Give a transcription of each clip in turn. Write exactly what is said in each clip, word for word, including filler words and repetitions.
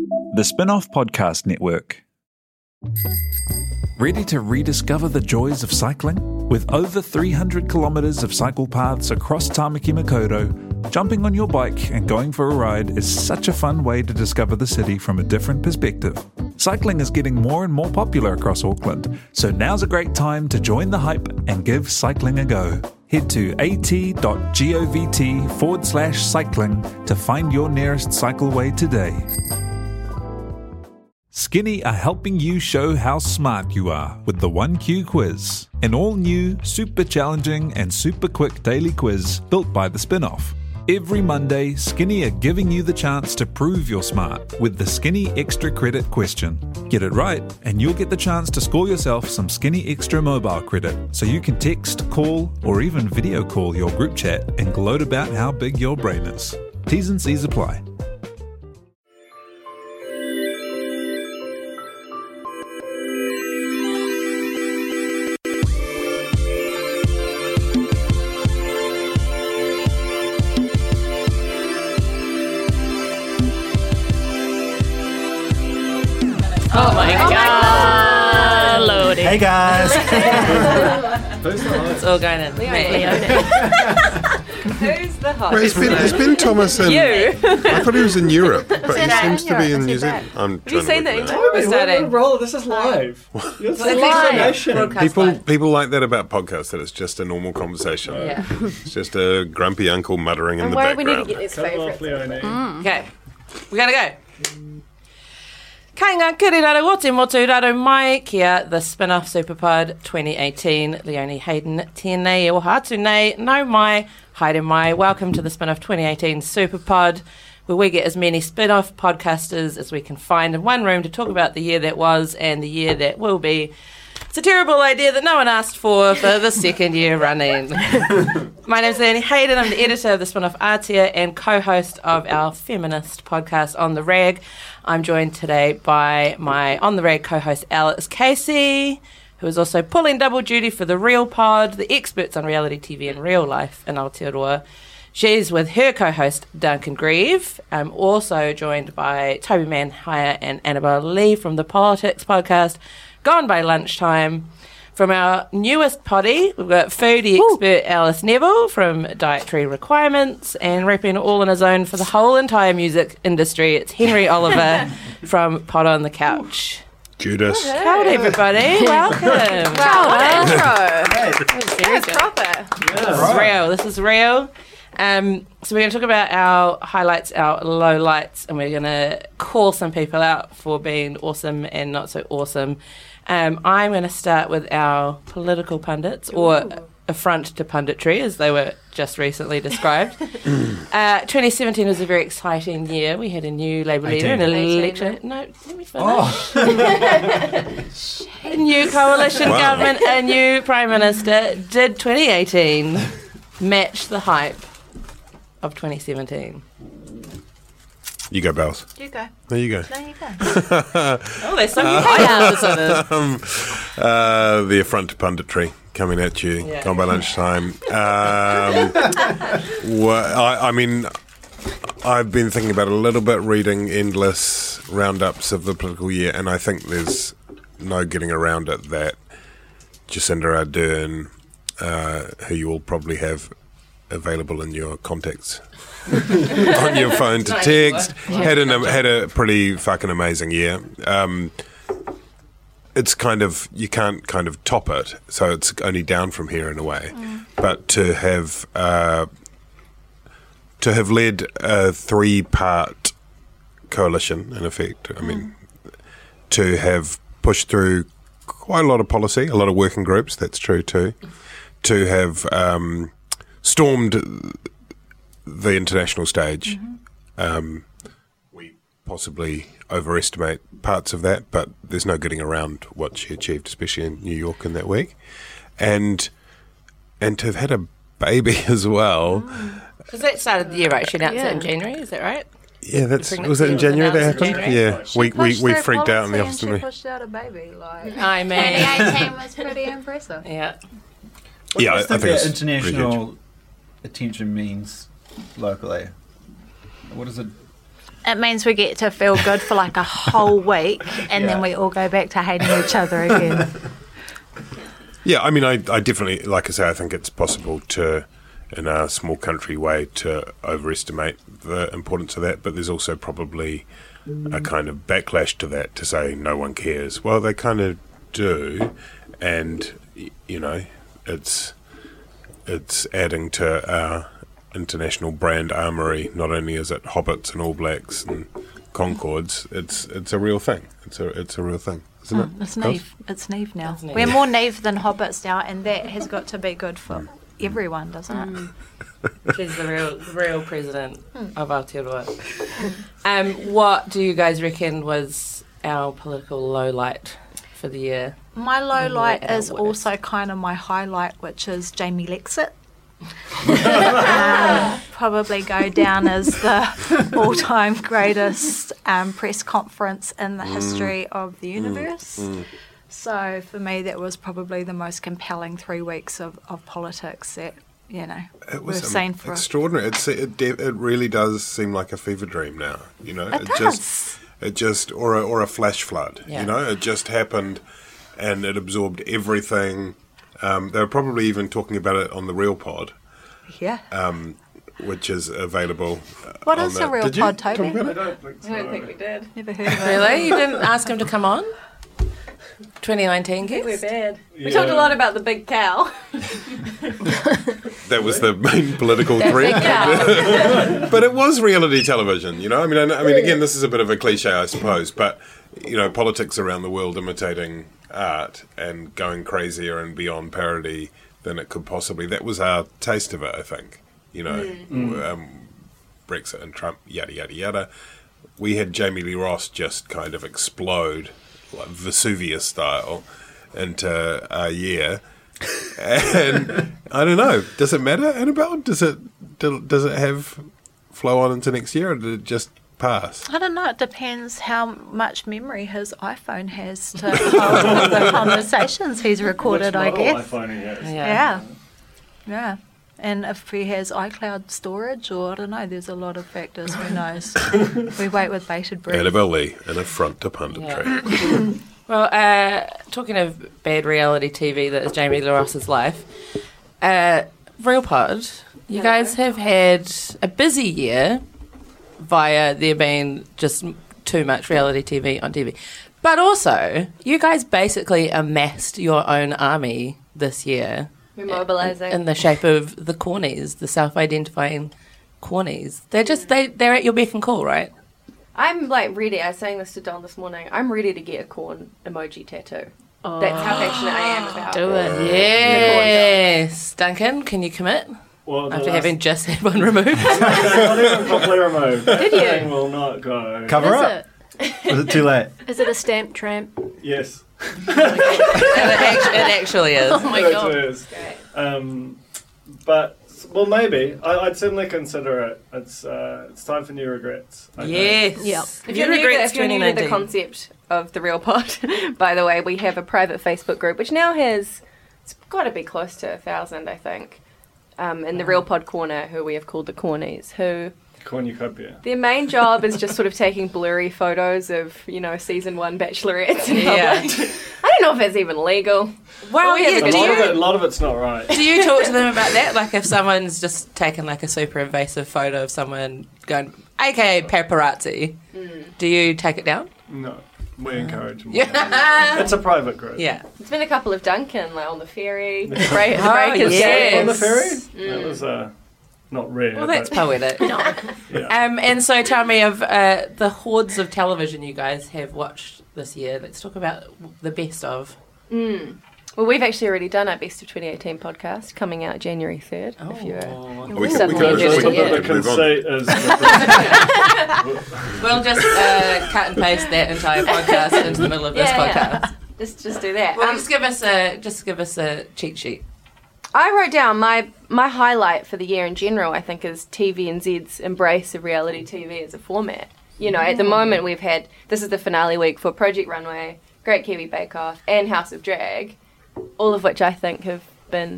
The Spin-Off Podcast Network. Ready to rediscover the joys of cycling? With over three hundred kilometres of cycle paths across Tāmaki Makaurau, jumping on your bike and going for a ride is such a fun way to discover the city from a different perspective. Cycling is getting more and more popular across Auckland, so now's a great time to join the hype and give cycling a go. Head to at.govt forward slash cycling to find your nearest cycleway today. Skinny are helping you show how smart you are with the one Q quiz, an all-new, super challenging and super quick daily quiz built by the Spin-Off. Every Monday, Skinny are giving you the chance to prove you're smart with the Skinny Extra Credit question. Get it right, and you'll get the chance to score yourself some Skinny Extra mobile credit, so you can text, call, or even video call your group chat and gloat about how big your brain is. T's and C's apply. Oh my oh god, Lordy. Hey guys. It's all going in. Who's the host? Well, it's been, it's been Thomas and... You. I thought he was in Europe, but he it seems to be in Europe? New Is he Zealand. I'm Have you seen that that? interview we're starting? Roll, this is live. It's It's live. Broadcast People, live. people like that about podcasts, that it's just a normal conversation. Yeah. It's just a grumpy uncle muttering in And the why we background. need to get this Cut it off, favourite. Leonie. Okay, we're going to go. Kai ngā kiriraro o te motu raro mai kia the Spin-Off Superpod twenty eighteen. Leonie Hayden, tēnei o hatu nei, nau mai, haere mai. Welcome to the Spin-Off twenty eighteen Superpod, where we get as many spin-off podcasters as we can find in one room to talk about the year that was and the year that will be. It's a terrible idea that no one asked for for the second year running. My name's Leonie Hayden. I'm the editor of the Spin-Off Aotea and co-host of our feminist podcast On The Rag. I'm joined today by my On The Rag co-host Alex Casey, who is also pulling double duty for the Real Pod, the experts on reality T V and real life in Aotearoa. She's with her co-host Duncan Grieve. I'm also joined by Toby Manhire and Annabelle Lee from the Politics podcast, Gone by Lunchtime. From our newest poddy, we've got foodie Ooh. expert Alice Neville from Dietary Requirements, and repping all on his own for the whole entire music industry, it's Henry Oliver from Pod on the Couch. Judas. Kia ora, everybody. Welcome. Wow, what intro. That was very That's good. proper. This is real. This is real. Um, so we're going to talk about our highlights, our lowlights, and we're going to call some people out for being awesome and not so awesome. Um, I'm going to start with our political pundits, or affront to punditry, as they were just recently described. uh, twenty seventeen was a very exciting year. We had a new Labour leader and an eighteen. election. No, let me finish. Oh. A new coalition Wow. government, a new prime minister. Did twenty eighteen match the hype of twenty seventeen? You go, Bells. You go. There you go. No, you go. Oh, there's so many highlights on it. Um, uh, the affront to punditry coming at you, Yeah. Gone by Lunchtime. Um, wha- I, I mean, I've been thinking about it a little bit, reading endless roundups of the political year, and I think there's no getting around it that Jacinda Ardern, uh, who you all probably have available in your contacts on your phone to text, had an had a pretty fucking amazing year. Um, it's kind of, you can't kind of top it, so it's only down from here in a way. Mm. But to have uh, to have led a three-part coalition, in effect, I mean, mm. to have pushed through quite a lot of policy, a lot of working groups, that's true too, to have um, stormed the international stage. Mm-hmm. Um, we possibly overestimate parts of that, but there's no getting around what she achieved, especially in New York in that week. And and to have had a baby as well. Because that started the year, right? She announced Yeah. it in January, is that right? Yeah, that's Pregnancy was it in was January that announced in happened? January. Yeah, She we we, pushed we through freaked out in the policy office, and didn't she we? pushed out a baby. Like, I mean, twenty eighteen was pretty impressive. yeah. What Yeah, do I, you I think think it's that pretty international attention means locally? What is it? It means we get to feel good for like a whole week, and then we all go back to hating each other again. Yeah, I mean, I, I definitely, like I say, I think it's possible to, in a small country way, to overestimate the importance of that, but there's also probably a kind of backlash to that, to say no one cares. Well, they kind of do, and, y- you know, it's it's adding to our international brand armoury. Not only is it Hobbits and All Blacks and Concords, it's it's a real thing. It's a it's a real thing, isn't it? It's Neve. It's Neve now. Neve. We're more Neve than Hobbits now, and that has got to be good for everyone, doesn't it? She's the real, the rereal president of Aotearoa. Um, what do you guys reckon was our political low light for the year? My low Mm, light yeah, is what also kind of my highlight, which is Jamie Lexit. um, probably go down as the all-time greatest um, press conference in the history of the universe. So for me, that was probably the most compelling three weeks of, of politics that, you know, It we've was um, seen for extraordinary. It's, it de- it really does seem like a fever dream now. You know, It just does. it just or a, or a flash flood. Yeah. You know, it just happened, and it absorbed everything. Um, they were probably even talking about it on the Real Pod, Yeah. um, which is available. uh, What on is the, the Real Did you Pod, talk Toby? about it? I don't think so. I don't think we did. Never heard of it. Really? You didn't ask him to come on? twenty nineteen I think we're guest? bad. We Yeah. talked a lot about the big cow. That was the main political Big threat. cow. But it was reality television, you know. I mean, I, I mean, again, this is a bit of a cliche, I suppose, but you know, politics around the world imitating art and going crazier and beyond parody than it could possibly. That was our taste of it, I think. You know, um, Brexit and Trump, yada yada yada. We had Jamie Lee Ross just kind of explode, like Vesuvius style, into a year. And I don't know. Does it matter, Annabelle? Does it do, does it have flow on into next year, or did it just pass? I don't know. It depends how much memory his iPhone has to hold the conversations he's recorded, I Which guess. model iPhone he has. Yeah. Yeah. And if he has iCloud storage, or I don't know, there's a lot of factors. Who knows? We wait with bated breath. Annabelle Lee, an affront to punditry. Well, uh, talking of bad reality T V that is Jamie Lee Ross's life, uh, Real Pod, you guys have had a busy year via there being just too much reality T V on T V. But also, you guys basically amassed your own army this year. We're mobilising. In the shape of the cornies, the self-identifying cornies. They're just, they, they're at your beck and call, right? I'm like ready. I was saying this to Don this morning. I'm ready to get a corn emoji tattoo. That's how passionate I am about Do it. Yes. Duncan, can you commit? Well, the After last- having just had one removed? not even properly removed. That Did you? thing will not go. Cover Is up. Was it too late? Is it a stamp tramp? Yes. it, actually, it actually is. Oh my It god. is. Great. Um, but well, maybe I, I'd certainly consider it. It's uh, it's time for new regrets. I think. Yes. Yep. If New you're, new to, regrets if you're new to the twenty nineteen. concept of the Real Pod, by the way, we have a private Facebook group which now has, it's got to be close to a thousand, I think, um, in the Real Pod Corner, who we have called the Cornies, who Cornucopia. their main job is just sort of taking blurry photos of, you know, season one bachelorettes in Yeah. public. I don't know if that's even legal. Well, we have yeah, a A do lot, of it, you, a lot of it's not right. do you talk to them about that? Like if someone's just taken like a super invasive photo of someone going, aka paparazzi, do you take it down? No, we encourage more. Yeah. It's a private group. Yeah. It's been a couple of Duncan, like on the ferry, the, break, the Oh, breakers yes. game. On the ferry? That was uh, not rare. Well, that's but, poetic. yeah. Um, and so tell me of uh, the hordes of television you guys have watched this year. Let's talk about the best of. Mm. Well, we've actually already done our Best of twenty eighteen podcast, coming out January third. If you're Oh. We can, we Suddenly can, you we just- can, yeah. The we can move on. conceit is that We'll just uh, cut and paste that entire podcast into the middle of this Yeah, yeah. podcast. just just do that. Well, Um, just give us a just give us a cheat sheet. I wrote down my my highlight for the year in general. I think is T V N Z's embrace of reality T V as a format. You know, at the moment we've had this is the finale week for Project Runway, Great Kiwi Bake Off, and House of Drag, all of which I think have been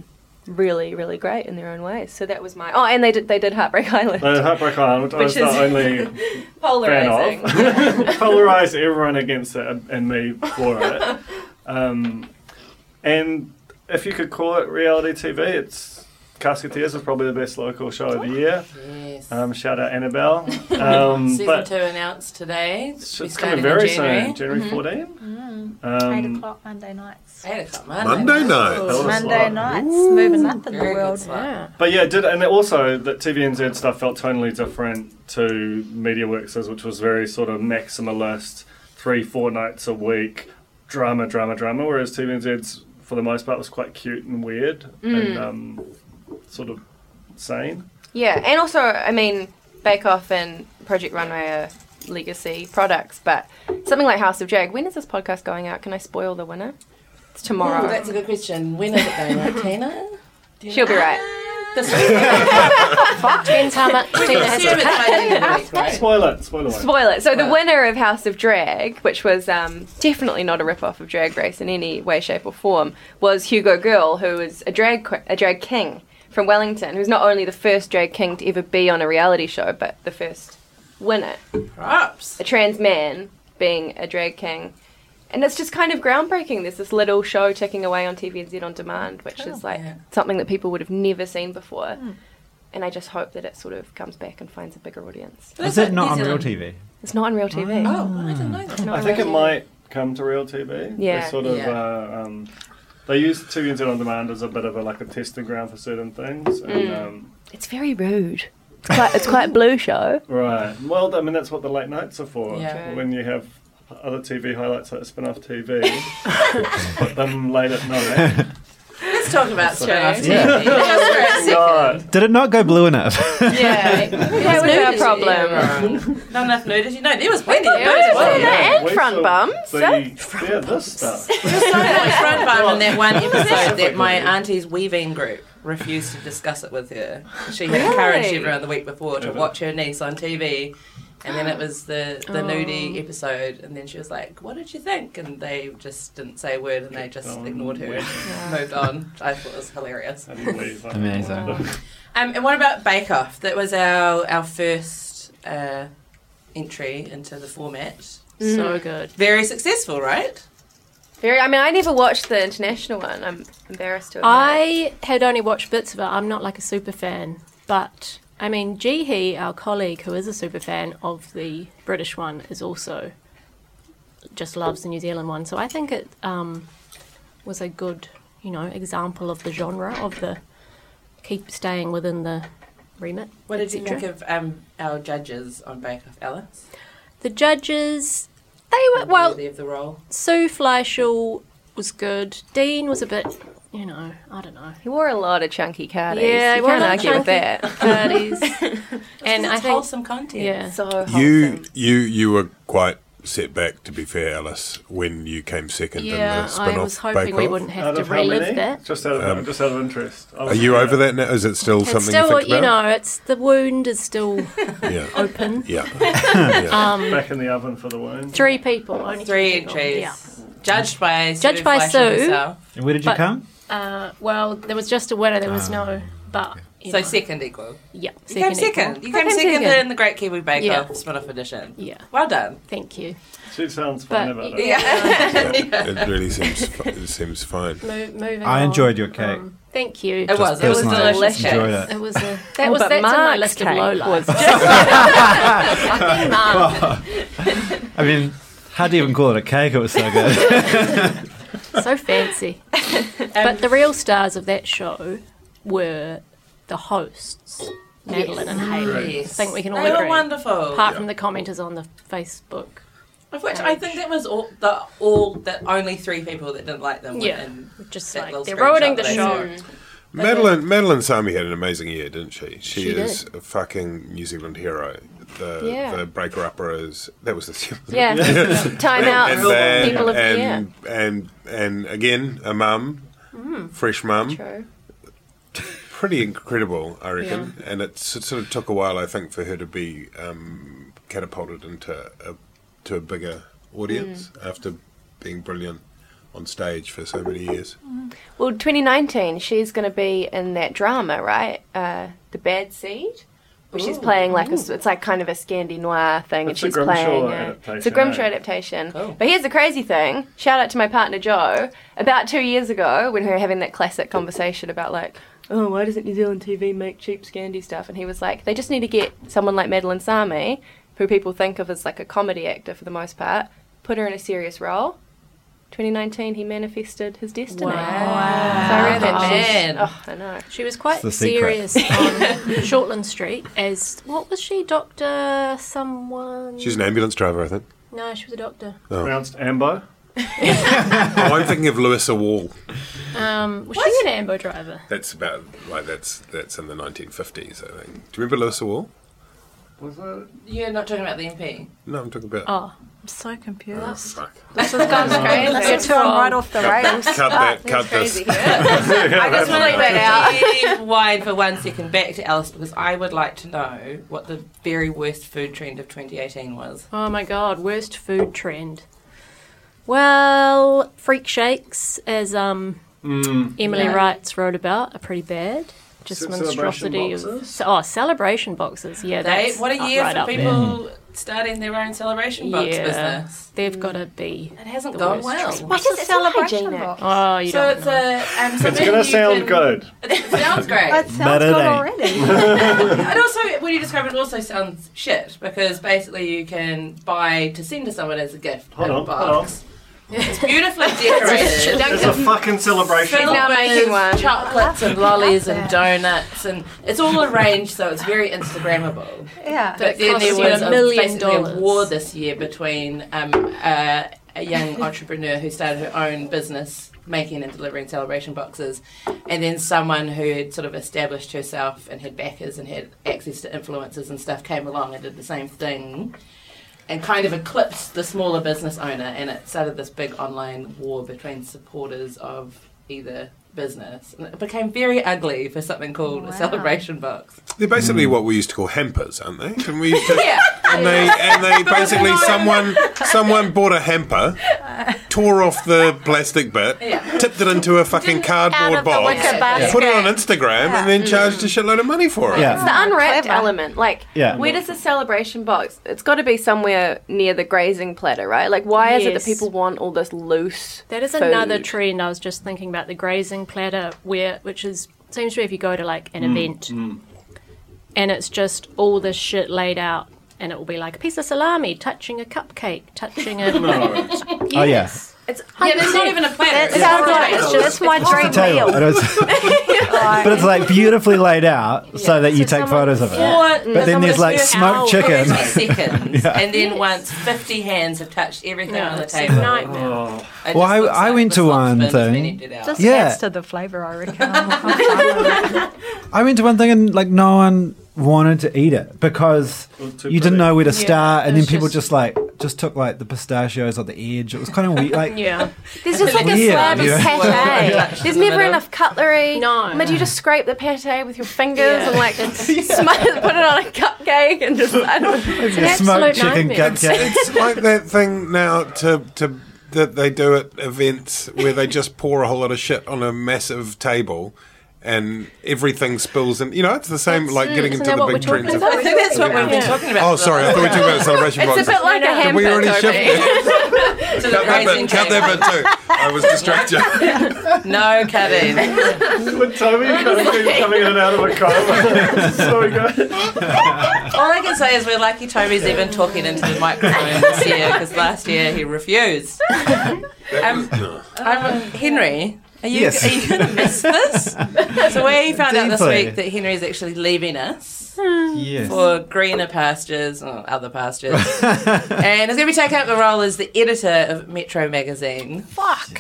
really, really great in their own ways. So that was my... Oh, and they did they did Heartbreak Island. The Heartbreak Island, which I was Which the is only Polarising. fan of. Polarised everyone against it and me for it. Um, and if you could call it reality T V, it's Casketeers is probably the best local show of the year. Yes. Um, shout out Annabelle. Um, Season but two announced today. it's, We're it's coming starting very in January. soon, January fourteenth. Eight Um, o'clock Monday nights. Eight o'clock Monday night. That was Monday like- nights, moving up in the Very good world. slot. But yeah, it did, and also that T V N Z stuff felt tonally different to MediaWorks', which was very sort of maximalist, three, four nights a week, drama, drama, drama, whereas T V N Z's, for the most part, was quite cute and weird and um, sort of sane. Yeah, and also, I mean, Bake Off and Project Runway are legacy products, but something like House of Drag, when is this podcast going out? Can I spoil the winner? It's tomorrow. Oh, that's a good question. When is it going out, Tina? She'll be right. This week. Depends how much We Tina can has assume to it's by the end of the week, right? Spoil it, spoil it. Spoil it. So the Well. winner of House of Drag, which was um, definitely not a rip-off of Drag Race in any way, shape or form, was Hugo Girl, who is a drag que- a drag king from Wellington, who's not only the first drag king to ever be on a reality show, but the first winner. Props. A trans man being a drag king. And it's just kind of groundbreaking. There's this little show ticking away on T V N Z On Demand, which is like Yeah. something that people would have never seen before. And I just hope that it sort of comes back and finds a bigger audience. Is it not on real T V? It's not on real T V. Oh, I didn't know that. Not I on think real it T V. might come to real T V. Yeah. They sort of, Yeah. uh, um, they use T V N Z On Demand as a bit of a, like a testing ground for certain things. And, um, It's very rude. It's quite, it's quite blue show. right. Well, I mean, that's what the late nights are for. Yeah. True. When you have other T V highlights like spin-off T V, put them late at night. Let's talk about spin-off T V. Yeah. Just for a second. God. Did it not go blue enough? Yeah. That was our problem. Not enough nudity. No, there was plenty of There was nudity. plenty. And we front saw bums, The, eh? yeah, this stuff. There was so much front bum in that one episode that my auntie's weaving group refused to discuss it with her. She had encouraged Really? everyone the week before to watch her niece on T V. And then it was the, the nudie episode, and then she was like, "What did you think?" And they just didn't say a word, and they just on ignored her and Yeah. moved on. I thought it was hilarious. And weave, like, Amazing. Um, and what about Bake Off? That was our our first uh, entry into the format. So good. Very successful, right? Very. I mean, I never watched the international one. I'm embarrassed to admit. I had only watched bits of it. I'm not like a super fan, but I mean, Jihi, our colleague who is a super fan of the British one, is also just loves the New Zealand one. So I think it um, was a good, you know, example of the genre of the keep staying within the remit. What did you et cetera. think of um, our judges on Bake Off, Alice? The judges, they were well. Worthy of the role. Sue Fleischl was good. Dean was a bit, you know, I don't know. He wore a lot of chunky cardies. Yeah, he you wore a can't lot of argue with chunky that. Cardies. and I It's think, wholesome content. yeah. So wholesome. You you you were quite set back, to be fair, Alice, when you came second in Yeah, the spin-off I was hoping Bake we Off. wouldn't have Out to of how relive many? that. Just out of, Um, just out of interest. I Are was- you over that now? Is it still It's something still, you think you about? know, it's the wound is still Yeah. open. Yeah. yeah. Um, Back in the oven for the wound. three people, only Three three people. entries. Yeah. Judged by Judged Sue by Fleischer Sue. herself. And where did you But- come? Uh, well, there was just a winner. There was no, but you So know, second equal. yeah, You came equal. second. You I came came second second. in the Great Kiwi Bake Yeah. Off spin-off edition. Yeah, Well done. thank you. She sounds fine But- about it. Yeah. It really seems fi- it seems fine. Mo- moving I on. enjoyed your cake. Um, thank you. It was. It was personally, delicious. enjoyed it. It was a that Oh, was but that's on my Mark's list of cake low was lives. I mean, how do you even call it a cake? It was so good. So fancy. But the real stars of that show were the hosts, Madeline and Hayley. Yes. I think we can all They were agree. wonderful. Apart from the commenters on the Facebook. Of which I think that was all the all that only three people that didn't like them. were Yeah. in Just that like little they're ruining the screenshot show. Madeline Madeline Sami had an amazing year, didn't she? She, She is did. a fucking New Zealand hero. The Yeah. the breaker upper is that was the Yeah. Time out. and then, People of the year. and, and and again a mum, fresh mum, True. pretty incredible, I reckon. And it s- sort of took a while, I think, for her to be um, catapulted into a to a bigger audience Mm. after being brilliant on stage for so many years. Well, twenty nineteen, she's going to be in that drama, right? Uh, The Bad Seed. Where she's playing like a, it's like kind of a Scandi noir thing, It's a and she's Grimshaw playing. A, adaptation, it's a Grimshaw eh? adaptation. Cool. But here's the crazy thing. Shout out to my partner Joe. About two years ago, when we were having that classic conversation about like, oh, why doesn't New Zealand T V make cheap Scandi stuff? And he was like, they just need to get someone like Madeline Sami, who people think of as like a comedy actor for the most part, put her in a serious role. twenty nineteen, he manifested his destiny. Wow. So I reckon Good she's- man. Oh, I know. She was quite It's the secret. serious on Shortland Street as, what was she, Doctor someone? She's an ambulance driver, I think. No, she was a doctor. Pronounced Ambo. Oh, I'm thinking of Louisa Wall. Um, was she an ambo driver? That's about like that's that's in the nineteen fifties, I think. Do you remember Louisa Wall? Was it? You're not talking about the M P. No, I'm talking about. Oh, I'm so confused. Fuck. This has gone crazy. Listen to him right off the rails. Cut that. Cut this. Crazy here. I just want to that out. rewind for one second back to Alice because I would like to know what the very worst food trend of twenty eighteen was. oh my God, worst food trend. Well, freak shakes, as um Emily Yeah. Wrights wrote about, are pretty bad. Just Ce- monstrosity of celebration boxes? oh celebration boxes. Yeah, They, that's what a up- year right for up there. people starting their own celebration box Yeah, business. they've got to be. It hasn't The gone worst well. trend. What's a celebration hygienic? box? Oh, you So don't it's know. a. Um, It's something gonna you sound can- good. It sounds great. That sounds But it good ain't. already. And also, when you describe it, it also sounds shit because basically you can buy to send to someone as a gift Hold in a on, hold box. It's beautifully decorated. Don't It's a fucking celebration. She's now Filled making with one. chocolates and lollies and donuts, and it's all arranged so it's very Instagrammable. Yeah. But That then costs there you was a a, million basically a dollars. war this year between um, uh, a young entrepreneur who started her own business making and delivering celebration boxes, and then someone who had sort of established herself and had backers and had access to influencers and stuff came along and did the same thing and kind of eclipsed the smaller business owner, and it started this big online war between supporters of either business. And it became very ugly for something called Wow. a celebration box. They're basically what we used to call hampers, aren't they? And we used to, Yeah. and they and they basically someone someone bought a hamper, tore off the plastic bit, Yeah. tipped it into a fucking Out cardboard of the box, wicker Yeah. basket. put it on Instagram, and then charged a shitload of money for it. Yeah. It's the unwrapped Clever. element. Like, Yeah. where does the celebration box? It's got to be somewhere near the grazing platter, right? Like, why is it that Yes. people want all this loose? That is food? another trend. I was just thinking about the grazing platter, where which is seems to be if you go to like an event, and it's just all this shit laid out, and it will be like a piece of salami touching a cupcake, touching a. Oh, yeah. Yes. It's Yeah, there's not even a platter. That It's sounds all like right. it's just my Just a dream table. meal. And it's- but it's like beautifully laid out so that you So take someone- photos of it. Or But then there's like someone's smoked hour, chicken. thirty seconds, Yeah. and then Yes. once fifty hands have touched everything Yeah, on the it's a table. nightmare. Oh. It Well, just I- looks I like went the to slot one bin has been thing. emptied out. Just Yeah. adds to the flavour, I reckon. I'm- I'm fine with it. I went to one thing and like no one wanted to eat it because It was too you didn't pretty. know where to Yeah, start, it and then was people just- just like just took like the pistachios off the edge. It was kind of weird. Like Yeah. There's just like a Weird, slab of yeah. pate. Yeah. There's In the never middle. enough cutlery. No. But you just scrape the pate with your fingers Yeah. and like smother, put it on a cupcake and just I don't. It's an a smoked absolute chicken nightmare. cupcake. It's like that thing now to to that they do at events where they just pour a whole lot of shit on a massive table. And everything spills, and you know it's the same. That's- like getting isn't into that the what big we're trends. talking Of, I think that's what we've been Yeah. talking about. oh, for the sorry, I last thought we were talking about celebration It's a boxes. bit like a No, no. hamper. Did we already Toby. shift it? to the Cut that grazing bit. Cut table. that bit too. I was distracted. No cutting. With Toby kind of coming in and out of a coma. so good. All I can say is we're lucky Toby's even talking into the microphone this year because last year he refused. Um, um, Henry, are you, Yes. are you going to miss this? So we found out this Deeply. week that Henry's actually leaving us Yes. for greener pastures or other pastures, and is going to be taking up the role as the editor of Metro magazine. Fuck.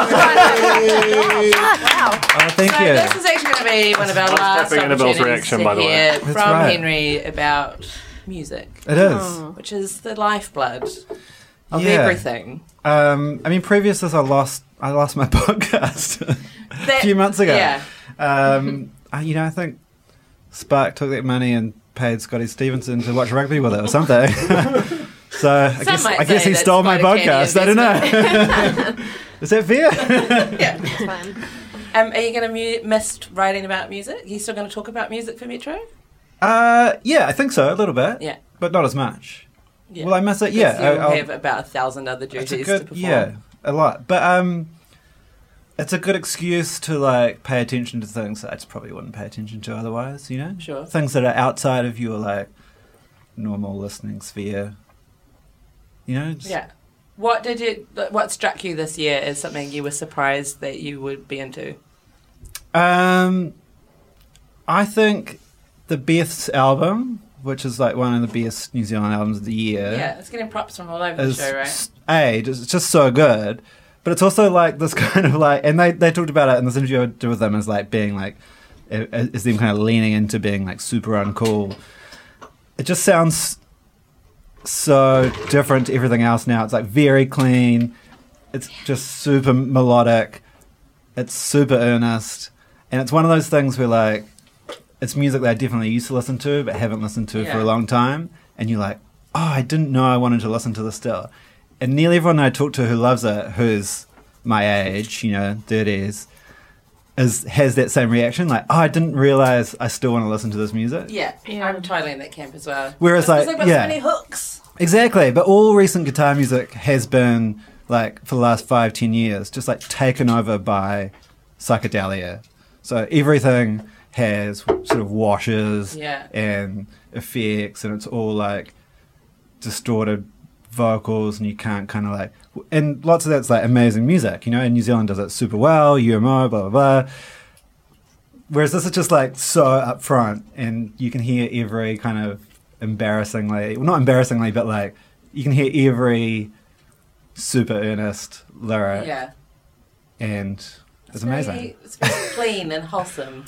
Oh, thank So you. this is actually going to be one of our was last tapping Annabelle's opportunities reaction, to by the way. hear That's from right. Henry about music, It is. Oh. which is the lifeblood of Yeah. everything. Um, I mean, previous to this, I lost I lost my podcast a That- few months ago. Yeah. Um, I, you know, I think Spark took that money and paid Scotty Stevenson to watch rugby with it or something. So I Some guess might I guess say he that's stole my quite a canny podcast. I don't know. Is that fair? Yeah. It's fine. Um, are you going to mu- miss writing about music? Are you still going to talk about music for Metro? uh, yeah, I think so, a little bit. Yeah. But not as much. Yeah. Will I miss it? Yeah. Because you'll I- I'll- have about a thousand other it's a duties good, to perform. yeah, a lot. But um, it's a good excuse to like pay attention to things that I just probably wouldn't pay attention to otherwise. You know, Sure. things that are outside of your like normal listening sphere. You know, just, Yeah. What did you? What struck you this year as something you were surprised that you would be into? Um, I think the Beth's album, which is like one of the best New Zealand albums of the year, Yeah, it's getting props from all over the is show, right? s- a it's just so good. But it's also like this kind of like, and they they talked about it in this interview I did with them as like being like, i- is them kind of leaning into being like super uncool. It just sounds so different to everything else now. It's like very clean. It's just super melodic. It's super earnest. And it's one of those things where like, it's music that I definitely used to listen to, but haven't listened to for Yeah. a long time. And you're like, oh, I didn't know I wanted to listen to this still. And nearly everyone I talk to who loves it, who's my age, you know, thirties, is has that same reaction. Like, oh, I didn't realize I still want to listen to this music. Yeah, Yeah. I'm totally in that camp as well. Whereas, It's 'cause like, they've got yeah. so many hooks. Exactly. But all recent guitar music has been, like, for the last five, ten years, just like taken over by psychedelia. So everything has sort of washes Yeah. and effects, and it's all like distorted vocals, and you can't kind of like, and lots of that's like amazing music, you know, and New Zealand does it super well, U M O, blah, blah, blah. Whereas this is just like so upfront, and you can hear every kind of embarrassingly, well, not embarrassingly, but like, you can hear every super earnest lyric, Yeah. and it's very- amazing. It's very clean and wholesome.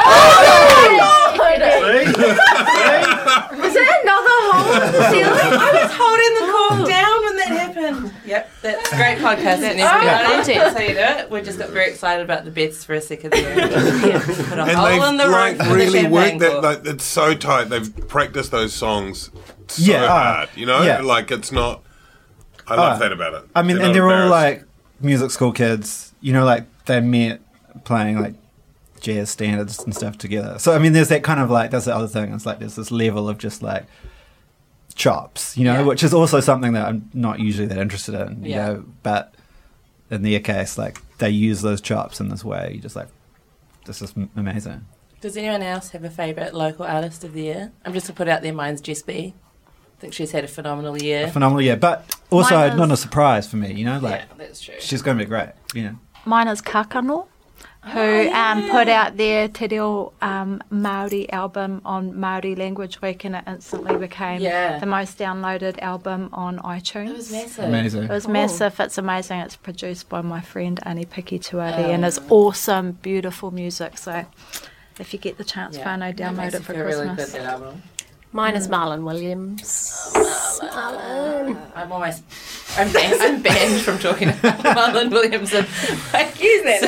Was that another hole in the ceiling? I was holding the cork down when that happened. Yep, that's great podcasting. That's everybody. content. That's how you do it. We just got very excited about the bets for a second there. Put a And hole in the they've roof like with a really champagne worked that. cork. Like, it's so tight. They've practiced those songs so Yeah, uh, hard. You know, yeah. like it's not. I love Uh, that about it. I mean, They're and not they're all embarrassed. like music school kids, you know, like they met playing like jazz standards and stuff together. So, I mean, there's that kind of like, that's the other thing. It's like there's this level of just like chops, you know, Yeah. which is also something that I'm not usually that interested in, you Yeah. know, but in their case, like they use those chops in this way. You just like, this is m- amazing. Does anyone else have a favourite local artist of the year? I'm just going to put it out there, mine's Jess B. I think she's had a phenomenal year. Phenomenal, yeah. But also Mine is- not a surprise for me, you know, like yeah, that's true. she's going to be great, you know. Mine is Kakano, who um, put out their Te Reo um, Māori album on Māori Language Week, and it instantly became Yeah. the most downloaded album on iTunes. It was massive. Amazing. It was Cool. massive. It's amazing. It's produced by my friend Ani Piki Tuari, Oh. and it's awesome, beautiful music. So if you get the chance, Yeah. Whānau, That download makes it me for feel really Christmas. good, that album. Mine is Marlon Williams. I'm almost. I'm banned, I'm banned from talking about Marlon Williams. And like, use that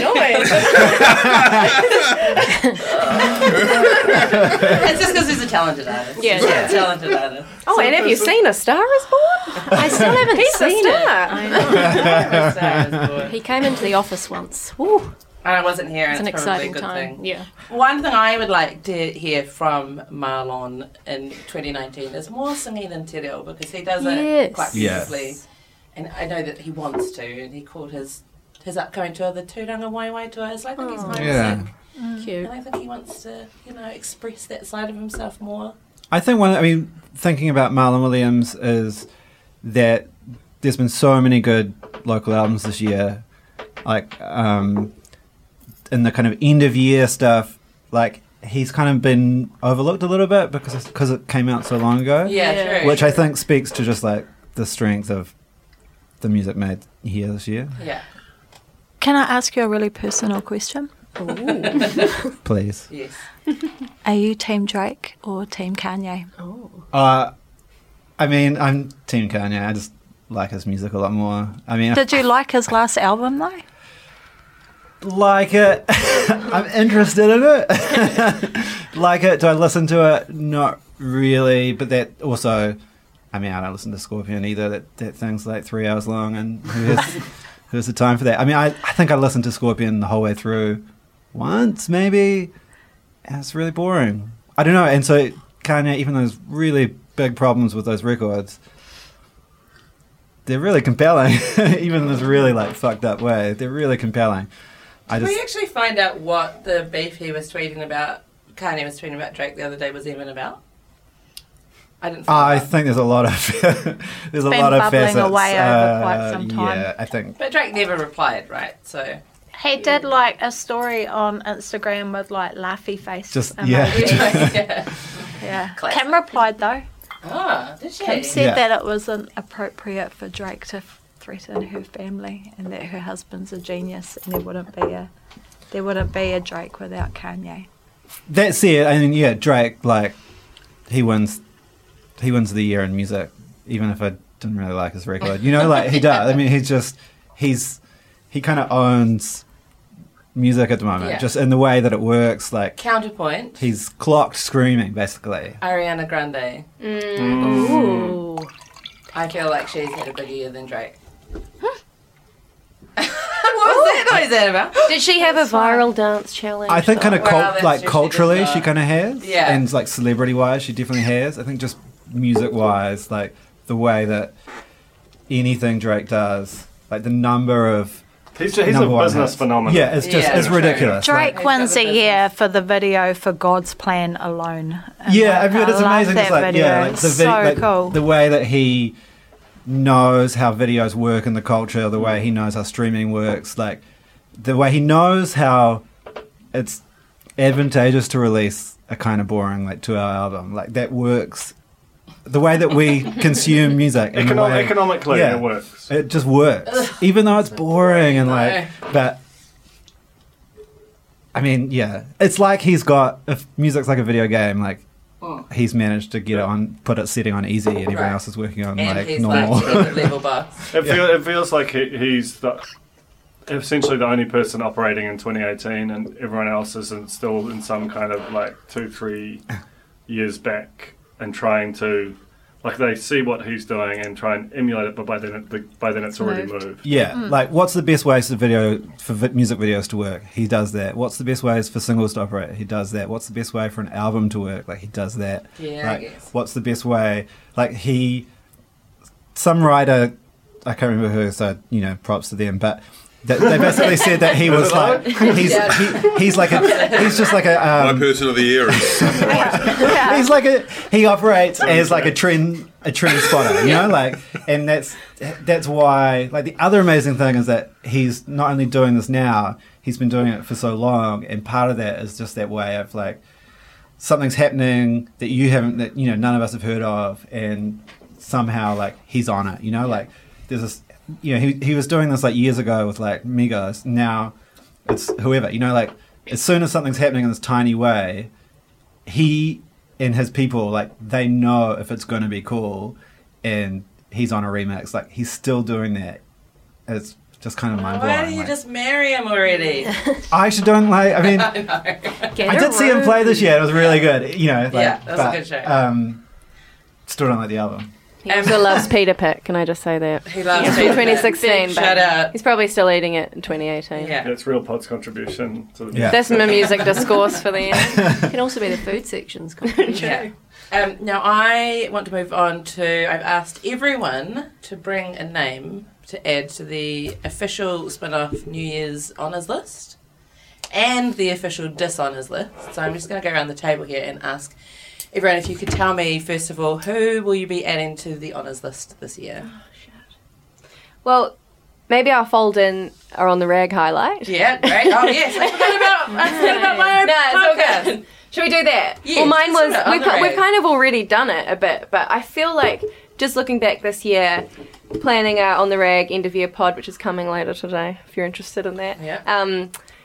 noise. It's just because he's a talented artist. Yeah, He's yeah. a talented artist. Oh, and have you seen A Star Is Born? I still haven't He's a seen it. star. I know. Star is He born. came into the office once. Woo, And I wasn't here, it's and an it's probably a exciting good time. thing. Yeah. One thing I would like to hear from Marlon in twenty nineteen is more singing than Te Reo, because he does it Yes. quite Yes. beautifully. And I know that he wants to, and he called his his upcoming tour the Tūranga Waiwai tour. So I think he's Oh. homesick. Yeah. Cute. And I think he wants to, you know, express that side of himself more. I think one. I mean, thinking about Marlon Williams is that there's been so many good local albums this year, like um, in the kind of end of year stuff. Like he's kind of been overlooked a little bit because because it came out so long ago. Yeah, Yeah. true. Which I think speaks to just like the strength of the music made here this year. Yeah. Can I ask you a really personal question? Please. Yes. Are you Team Drake or Team Kanye? Oh. Uh, I mean, I'm Team Kanye. I just like his music a lot more. I mean, Did you like his last album though? like it. I'm interested in it. Like it. Do I listen to it? Not really. But that also, I mean, I don't listen to Scorpion either. That that thing's like three hours long, and who has who's the time for that? I mean, I, I think I listened to Scorpion the whole way through once, maybe, and it's really boring. I don't know. And so Kanye, even those really big problems with those records, they're really compelling. Even in this really like fucked up way, they're really compelling. I Did just, we actually find out what the beef he was tweeting about, Kanye was tweeting about Drake the other day was even about? I didn't find I out. think there's a lot of there's a been lot of bubbling facets. away over uh, quite some time. Yeah, I think. But Drake never replied, right? So He did like a story on Instagram with like laughy face. Just- emojis. yeah. yeah. yeah. Classic. Kim replied though. Ah, did she? Kim said Yeah. that it wasn't appropriate for Drake to f- threaten her family, and that her husband's a genius, and there wouldn't be a there wouldn't be a Drake without Kanye. That's it. I mean, yeah, Drake, like, he wins, he wins the year in music, even if I didn't really like his record. You know, like, he does. I mean, he's just, he's, he kind of owns music at the moment, Yeah. just in the way that it works. Like, Counterpoint. he's clocked screaming, basically. Ariana Grande. Ooh. I feel like she's had a bigger year than Drake. What was that noise that about? Did she have a viral dance challenge? I think kind of Well, cult, that's like true, she culturally, did she that. kind of has, Yeah. and like celebrity-wise, she definitely has. I think just music-wise, like the way that anything Drake does, like the number of He's, he's a number one business hits. phenomenon. Yeah, it's just Yeah. it's ridiculous. Drake Like- wins a He's got the year for the video for God's Plan alone. And, Yeah, I like, mean, it's love amazing. That It's like, video. yeah, like It's the vid- so like, cool. the way that he knows how videos work in the culture, the way he knows how streaming works, like the way he knows how it's advantageous to release a kind of boring like two-hour album, like that works. The way that we consume music, and the Econo- way- economically, yeah, it works. It just works, even though it's boring and like. But I mean, yeah, it's like he's got if music's like a video game, like. He's managed to get it on, put it setting on easy, and everyone Right. else is working on And like he's normal. like second level boss. It, Yeah. feel, it feels like he, he's the, essentially the only person operating in twenty eighteen, and everyone else is in, still in some kind of like two, three years back and trying to, like they see what he's doing and try and emulate it, but by then, it, the, by then it's already Moved. moved. Yeah, like what's the best ways for video for vi- music videos to work? He does that. What's the best ways for singles to operate? He does that. What's the best way for an album to work? Like he does that. Yeah, I Like guess. what's the best way? Like he, some writer, I can't remember who. So you know, props to them. But th- they basically said that he was like he's he, he's like a he's just like a My um, person of the year is he's like a he operates as like a trend a trend spotter, you know, like, and that's that's why like the other amazing thing is that he's not only doing this now, he's been doing it for so long, and part of that is just that way of like something's happening that you haven't that you know none of us have heard of, and somehow like he's on it, you know, like there's this you know he he was doing this like years ago with like Migos, now it's whoever, you know, like as soon as something's happening in this tiny way, he and his people, like, they know if it's going to be cool, and he's on a remix. Like, he's still doing that. It's just kind of mind blowing. Why don't you like, just marry him already? I actually don't like. I mean, I know. Get I a did see him room. play this year. It was really good. You know, like, Yeah, that was a but, good show. Um, still don't like the album. He also loves Peter Pitt, can I just say that? He loves From Peter Pan. twenty sixteen, Big but shout out. he's probably still eating it in twenty eighteen. Yeah. It's Real Pod's contribution to the Yeah. That's my music discourse for the end. It can also be the food section's contribution. Yeah. Um, now I want to move on to. I've asked everyone to bring a name to add to the official spin-off New Year's honours list and the official dishonours list. So I'm just going to go around the table here and ask everyone if you could tell me first of all who will you be adding to the honours list this year? Well, maybe our fold in are on the rag highlight. Yeah, great. Oh yes, I forgot about I forgot about my own No, it's all podcast. good. Should we do that? Yes, well, mine let's was, do it on we've, the ki- we've rag. kind of already done it a bit, but I feel like just looking back this year, planning our On the Rag end of year pod, which is coming later today, if you're interested in that. Yeah. Um,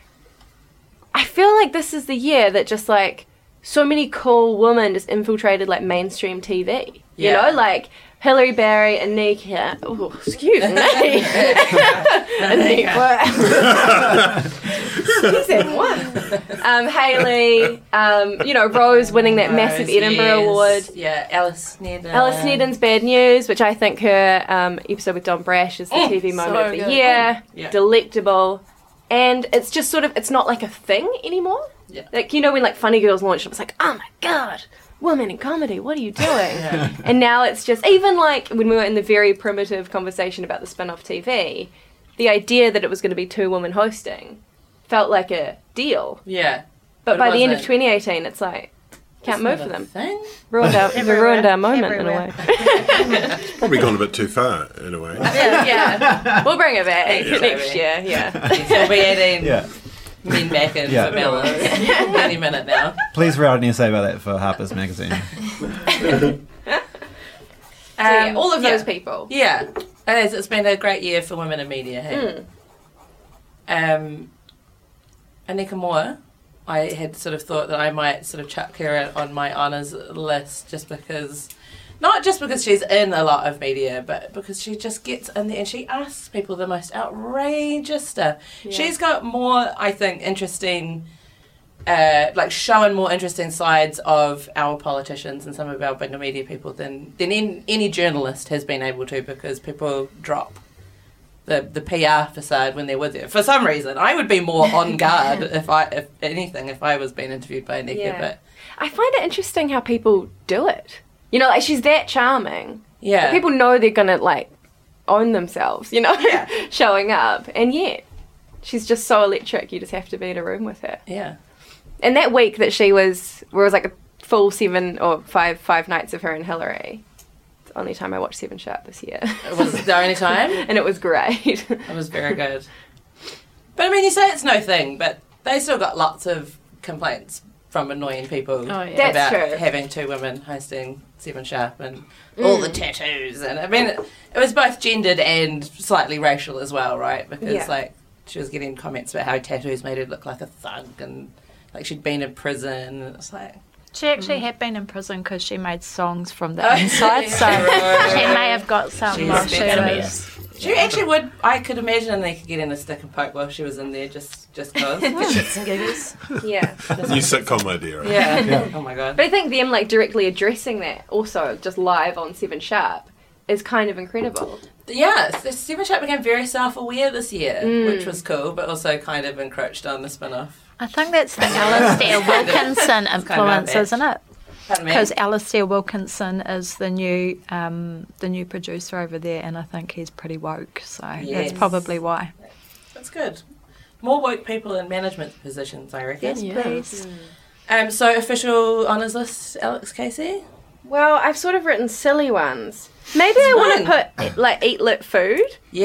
I feel like this is the year that just like so many cool women just infiltrated like mainstream T V. You Yeah. know, like Hilary Barry, Anika. Oh, excuse me. Anika. He said what? Um, Hayley, um, you know, Rose winning that massive Rose, Edinburgh yes. Award. Yeah, Alice Snedden. Alice Snedden's Bad News, which I think her um, episode with Don Brash is the Mm, T V moment so of the good. year. Yeah. Delectable. And it's just sort of, it's not like a thing anymore. Yeah. Like, you know, when like Funny Girls launched, it was like, oh my God, women in comedy, what are you doing? Yeah. And now it's just, even like when we were in the very primitive conversation about the spin-off T V, the idea that it was going to be two women hosting felt like a deal. Yeah. But, But by it the end of wasn't. twenty eighteen, it's like, can't It's move not for a them. Thing. Ruined our, we Everywhere. ruined our moment Everywhere. in a way. Probably gone a bit too far, in a way. yeah, yeah. We'll bring it back Thanks, next Amy. year, yeah. Yes, we'll be adding Yeah. men back in Yeah. for Bella any minute now. Please write an essay about that for Harper's Magazine. So, yeah, Um, all of yeah. those people. Yeah, it is. It's been a great year for women in media. Hey? Um, Anika Moore, I had sort of thought that I might sort of chuck her on my honours list just because, not just because she's in a lot of media, but because she just gets in there and she asks people the most outrageous stuff. Yeah. She's got more, I think, interesting, uh, like showing more interesting sides of our politicians and some of our bigger media people than than in, any journalist has been able to, because people drop the the P R facade when they're with you. For some reason, I would be more on guard if I, if anything, if I was being interviewed by Anika. Yeah. But I find it interesting how people do it. You know, like she's that charming. yeah, People know they're gonna like own themselves, you know, Yeah. showing up, and yet she's just so electric. You just have to be in a room with her. yeah, And that week that she was, where it was like a full seven or five five nights of her and Hillary. It's the only time I watched Seven Sharp this year. it was the only time. And it was great. It was very good. But I mean, you say it's no thing, but they still got lots of complaints from annoying people Oh, yeah. That's about true. having two women hosting Seven Sharp and all the tattoos. And I mean, it, it was both gendered and slightly racial as well, right? Because Yeah. like she was getting comments about how tattoos made her look like a thug and like she'd been in prison. And it's like, She actually had been in prison because she made songs from the Oh, inside, so yeah. she may have got some She's uh, definitely- shooters. she actually would. I could imagine they could get in a stick and poke while she was in there, just just cause. Shits and giggles. Yeah. New sitcom idea, right? yeah. Oh my god. But I think them like directly addressing that also just live on Seven Sharp is kind of incredible. Yeah, the Seven Sharp became very self-aware this year, Mm. which was cool, but also kind of encroached on the spin-off. I think that's the Alistair Wilkinson kind of influence, our isn't it? Pardon me? Because Alistair Wilkinson is the new um, the new producer over there, and I think he's pretty woke, so Yes. that's probably why. That's good. More woke people in management positions, I reckon. Yes, Yeah. please. Um, so official honours list, Alex Casey? Well, I've sort of written silly ones. Maybe I want fun. to put like eat lit food.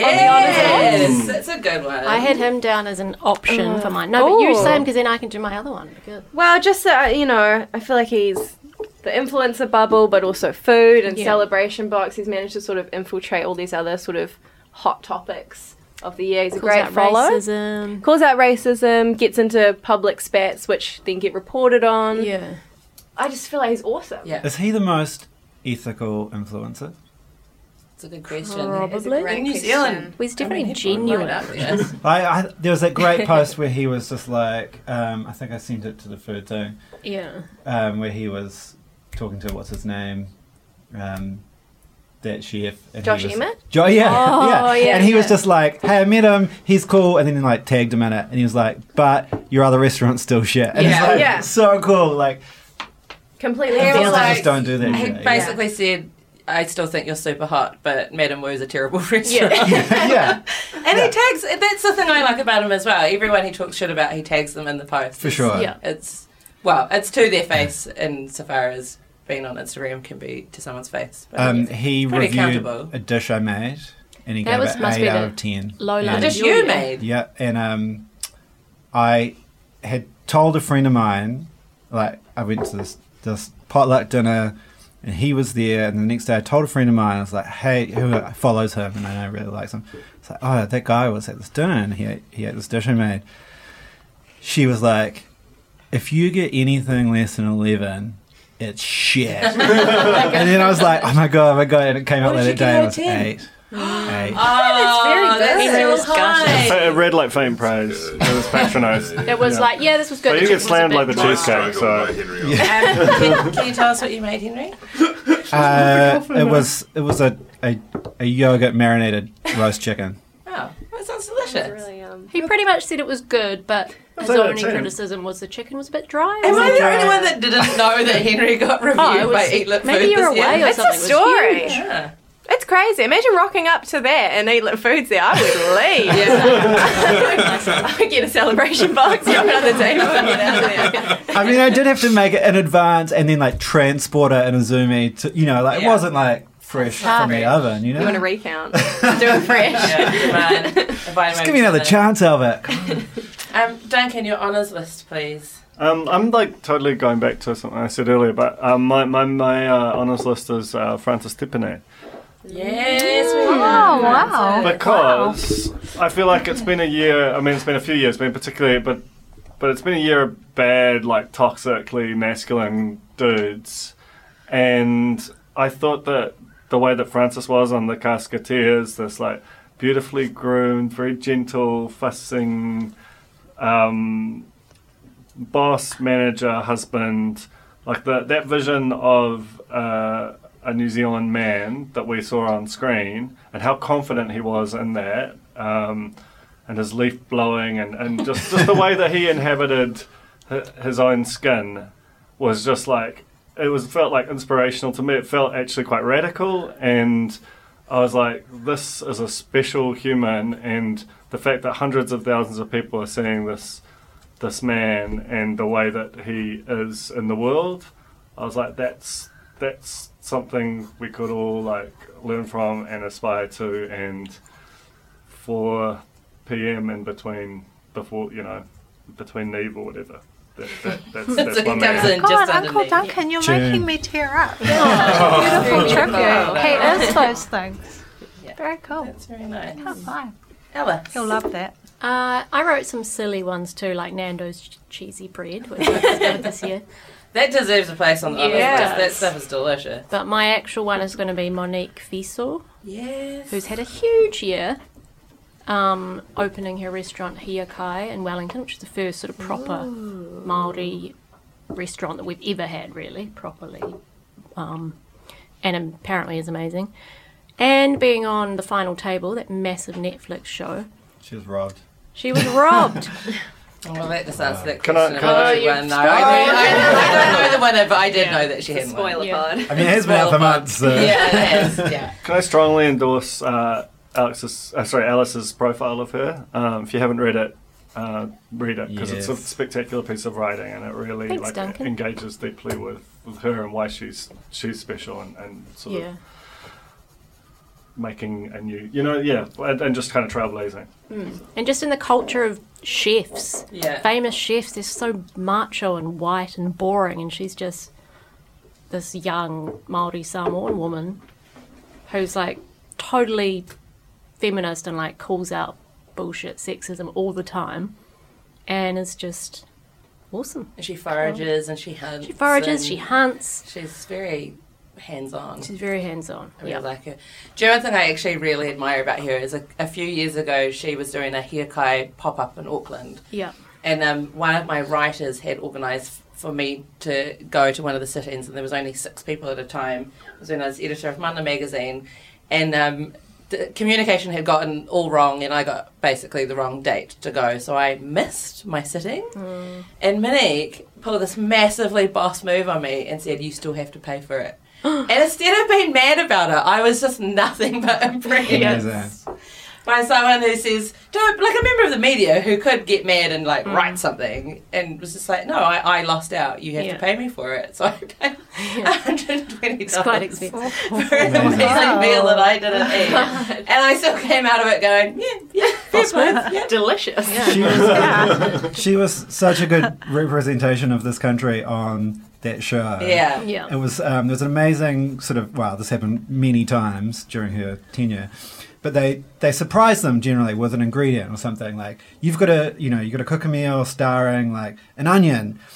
Yes, that's a good one. I had him down as an option for mine. No, but you Oh. say him because then I can do my other one. Good. Well, just that, you know, I feel like he's the influencer bubble, but also food and Yeah. celebration box. He's managed to sort of infiltrate all these other sort of hot topics of the year. He's a Calls great out follow. racism. Calls out racism, gets into public spats, which then get reported on. Yeah. I just feel like he's awesome. Yeah, Is he the most ethical influencer? it's a good question. It's a Probably. great In New question. Zealand, Well, he's definitely I mean, people genuine. blow it up, yeah. I, I there was that great post where he was just like, um, I think I sent it to the food thing, Yeah. um, where he was talking to what's his name, um, that chef. And Josh he was, Emmett? Jo- yeah, Oh, yeah, yeah, and he was yeah. just like, "Hey, I met him. He's cool," and then like tagged him in it, and he was like, "But your other restaurant's still shit." And Yeah. it's like, Yeah. so cool. Like, Completely. He was influencers like- just don't do that. He shit. basically said, I still think you're super hot, but Madame Wu's a terrible restaurant. Yeah. yeah, And he tags, that's the thing I like about him as well. Everyone he talks shit about, he tags them in the post. for sure. Yeah. It's, well, it's to their face insofar as being on Instagram can be to someone's face. But Um, he's he pretty reviewed accountable. a dish I made, and he That gave was- it must eight be out the of ten. Lola. Yeah. Just Julia. you made. Yeah, and um, I had told a friend of mine, like I went to this this potluck dinner, and he was there. And the next day, I told a friend of mine, I was like, "Hey," who follows him, and I know really likes him. It's like, "Oh, that guy was at this dinner, and he ate, he ate this dish I made." She was like, "If you get anything less than eleven, it's shit." And then I was like, "Oh my god, oh my god!" And it came out What later did that you day, and it give was it, ten? eight. Eight. Oh, very that's Henry was so gutted. high. It read like faint praise. It was patronised. It was Yeah. like, yeah, this was good. But The you get chicken was a slammed bit like the dry. cheesecake, so Um, can, can you tell us what you made, Henry? Uh, it was it was a, a a yogurt marinated roast chicken. Oh, that sounds delicious. Really, um, He pretty much said it was good, but his say that only too. criticism was the chicken was a bit dry. Am I the dry. only one that didn't know that Henry got reviewed Oh, it was- by Eat Lit maybe Food you're this year? away or It's a something. It was story. huge. Yeah. it's crazy. Imagine rocking up to that and Eat Lit Foods there. I would leave. Yeah. I would get a celebration box, you put it on the table and get out there. I mean, I did have to make it in advance and then like transport it in a Zoomy to, you know, like it Yeah. wasn't like fresh from the oven, you know. You want to recount? Do it fresh. Yeah, fine. If I Just give me another remember chance, Albert. Um, Duncan, your honours list, please. Um, I'm like totally going back to something I said earlier, but um, my my my uh, honours list is uh, Francis Tipene. Yes, we Oh, wow. Because I feel like it's been a year. I mean, it's been a few years, been particularly, but but it's been a year of bad, like toxically masculine dudes, and I thought that the way that Francis was on the Casketeers, this like beautifully groomed, very gentle, fussing, um, boss, manager, husband, like the that vision of. Uh, a New Zealand man that we saw on screen and how confident he was in that um, and his leaf blowing and, and just, just the way that he inhabited hi- his own skin was just like it was felt like inspirational to me. It felt actually quite radical and I was like, this is a special human, and the fact that hundreds of thousands of people are seeing this this man and the way that he is in the world, I was like, that's that's something we could all like learn from and aspire to. And four p.m. in between before you know between Neve or whatever. That, that, that's that's So my he man. comes in God, just Uncle underneath. Duncan, you're June. making me tear up. Beautiful tribute. Wow. He is those things. Yeah. Very cool. That's very nice. Can't lie. Ella. He'll love that. Uh, I wrote some silly ones too, like Nando's ch- cheesy bread, which I discovered this year. That deserves a place on the honours Yeah. list. That stuff is delicious. But my actual one is going to be Monique Fiesel, Yes. who's had a huge year, um, opening her restaurant Hiakai in Wellington, which is the first sort of proper Māori restaurant that we've ever had, really, properly. Um, and apparently is amazing. And being on The Final Table, that massive Netflix show. She was robbed. She was robbed. Oh, well, let us answer that Can I- question. can I- if she won. No, I, knew- I, I don't know the winner, but I did know that she hadn't won. Spoiler Yeah. pod. I mean, it has been out for months. So. Yeah, it has. Yeah. Can I strongly endorse uh, Alex's, uh, sorry, Alice's profile of her? Um, if you haven't read it, uh, read it because it's a Yes. spectacular piece of writing and it really Thanks, like Duncan. engages deeply with, with her and why she's she's special and, and sort Yeah. of making a new, you know, yeah, and, and just kind of trailblazing. And just in the culture of chefs, Yeah. famous chefs, they're so macho and white and boring, and she's just this young Māori Samoan woman who's like totally feminist and like calls out bullshit sexism all the time, and is just awesome. And she forages and she hunts. She forages, and she hunts, She's very hands-on. she's very hands-on. I really Yeah, like her. Do you know one thing I actually really admire about her is a, a few years ago she was doing a Hiakai pop-up in Auckland. yeah. And um, one of my writers had organised for me to go to one of the sit-ins, and there was only six people at a time. It was when I was editor of Mana magazine, and um, the communication had gotten all wrong, and I got basically the wrong date to go, so I missed my sitting. Mm. And Monique pulled this massively boss move on me and said, "You still have to pay for it." And instead of being mad about it, I was just nothing but impressed Amazing. by someone who says, don't, like a member of the media who could get mad and like Mm. write something and was just like, no, I, I lost out. You have Yeah. to pay me for it. So I paid one hundred twenty dollars It's quite expensive. for an amazing meal that I didn't eat. And I still came out of it going, yeah, yeah, fair play, yeah. Delicious. She was, she was such a good representation of this country on that show. Yeah. Yeah. It was um, there was an amazing sort of wow. This happened many times during her tenure, but they they surprise them generally with an ingredient or something like you've got to you know you've got to cook a meal starring like an onion,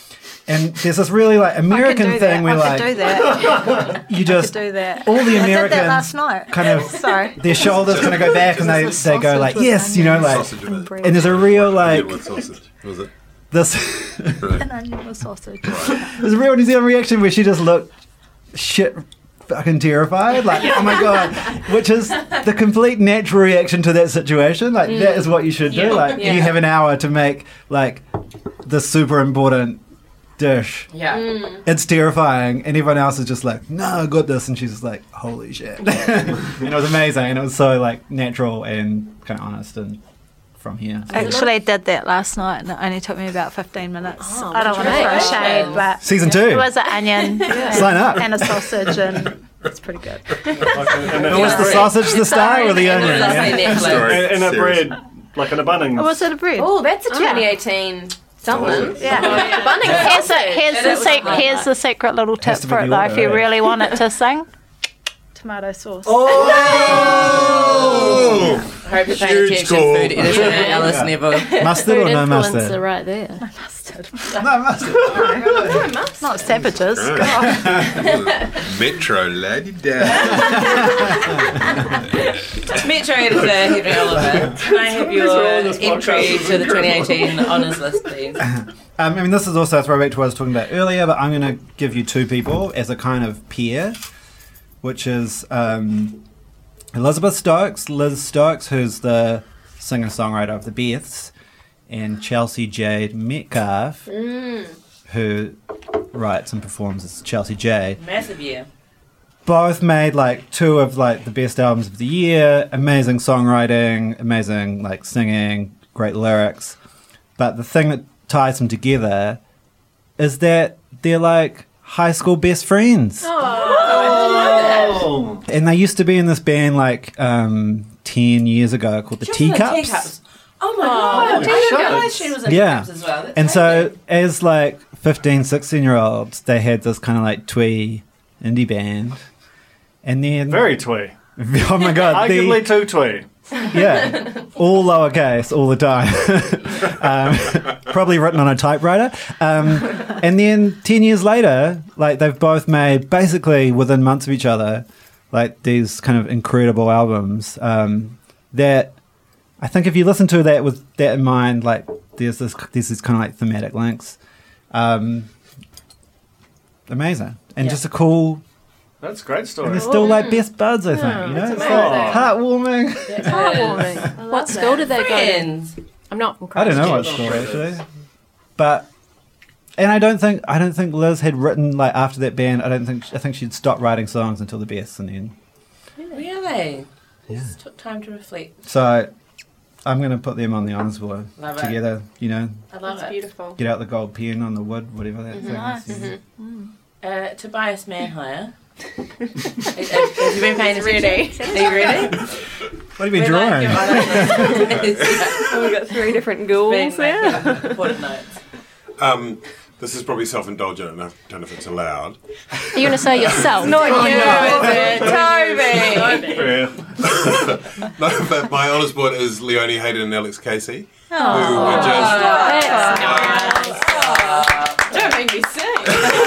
And there's this really like American I can do thing that. where I like can do that. you just do that. all the I did Americans that last night. kind of Sorry. their shoulders kind of go back and they, This is a they go sausage like with yes, you know, onions. like Sausage with And it. bread. and there's a real like Yeah, what sausage was it? this An onion with sausage. there's a real New Zealand reaction where she just looked shit fucking terrified, like oh my god, which is the complete natural reaction to that situation. Like that is what you should do. Yeah. Like Yeah. you have an hour to make like the super important dish. Yeah. It's terrifying, and everyone else is just like, "No, I got this," and she's just like, "Holy shit!" And it was amazing, and it was so like natural and kind of honest and from here. So- I actually did that last night, and it only took me about fifteen minutes. Oh, I don't want to great. throw shade, but Season two. it was an onion Sign up. and a sausage, and it's pretty good. And, But was the sausage the star or the onion? That's Yeah? like Netflix. Story. and, and a Serious. bread, like in a Bunnings. Oh, was it a bread? Oh, that's a twenty eighteen something. Yeah. Bunnings Here's, the, sausage. here's, And the it was sec- a here's the secret little Has tip to be for the it, though, order, if you right? really want it to sing. Tomato sauce. Oh! I hope you're paying Huge attention, call. food editor Alice Neville. Mustard or Food no influencer mustard? right there. Mustard. No mustard. Not savages. Metro lady da. Metro editor Henry Oliver, can I have your wrong with this entry podcast? to the twenty eighteen honours list, please? Um, I mean, this is also a throwback to what I was talking about earlier, but I'm going to give you two people as a kind of pair, which is um, Elizabeth Stokes, Liz Stokes, who's the singer-songwriter of the Beths, and Chelsea Jade Metcalf, who writes and performs as Chelsea Jade. Massive year. Both made like two of like the best albums of the year. Amazing songwriting, amazing like singing, great lyrics. But the thing that ties them together is that they're like high school best friends. Oh. And they used to be in this band like um, ten years ago called the She was in the Teacups. Teacups. Oh my god, I didn't realise she was in Yeah. Teacups as well. That's And so crazy. as like fifteen, sixteen year olds, they had this kind of like twee indie band. And then Very twee. oh my god, the, Arguably too twee. yeah, all lowercase all the time. um, probably written on a typewriter. Um, and then ten years later, like they've both made basically within months of each other, like these kind of incredible albums. Um, that I think if you listen to that with that in mind, like there's this there's these kind of like thematic links. Um, amazing and Yeah. just a cool. That's a great And story. they're still like best buds, I think. you know, it's amazing. like heartwarming. Heartwarming. What school did they go to? Friends. I'm not from I don't know what Christchurch. story actually, but and I don't think I don't think Liz had written like after that band. I don't think I think she'd stopped writing songs until the best, and then Really? Just took time to reflect. so I'm gonna put them on the honours board Love it. together. You know, I love That's it. beautiful. get out the gold pen on the wood, whatever that thing Nice. is. Uh, Tobias Manhire. have, have you been paying attention? Ready. Are you ready? What have you been We'd like drawing? your honours list. Oh, we've got three different Being ghouls there. making important notes. Um, this is probably self-indulgent, and I don't know if it's allowed. Are you going to say yourself? Not you, is it? Toby. Yeah. No, but my honours board is Leonie Hayden and Alex Casey, Oh. who were just Don't make me sing.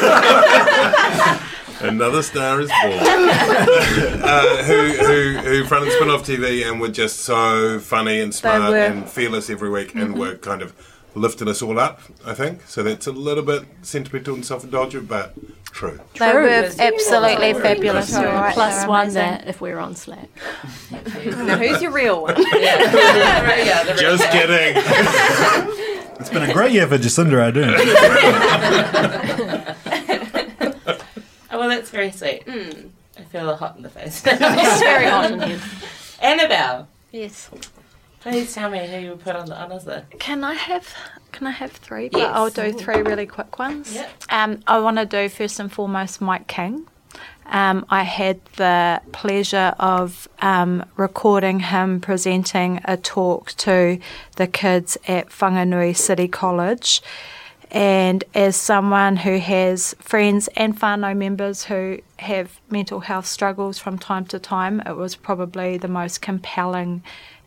another star is born. uh, who who who fronted Spin-Off T V and were just so funny and smart were. and fearless every week, and were kind of lifted us all up. I think so. That's a little bit sentimental and self-indulgent, but true. They True. were Yes. absolutely fabulous. You're right. Plus they're one amazing. that if we're on Slack. Now, who's your real one? Yeah. yeah, the Just real- kidding. It's been a great year for Jacinda Ardern. Oh, well, that's very sweet. I feel hot in the face. It's very hot in here. Annabelle, Yes. please tell me who you would put on the honours list. Can I have can I have three? But Yes. I'll do three really quick ones. Yep. Um, I want to do first and foremost Mike King. Um, I had the pleasure of um, recording him presenting a talk to the kids at Whanganui City College. And as someone who has friends and whānau members who have mental health struggles from time to time, it was probably the most compelling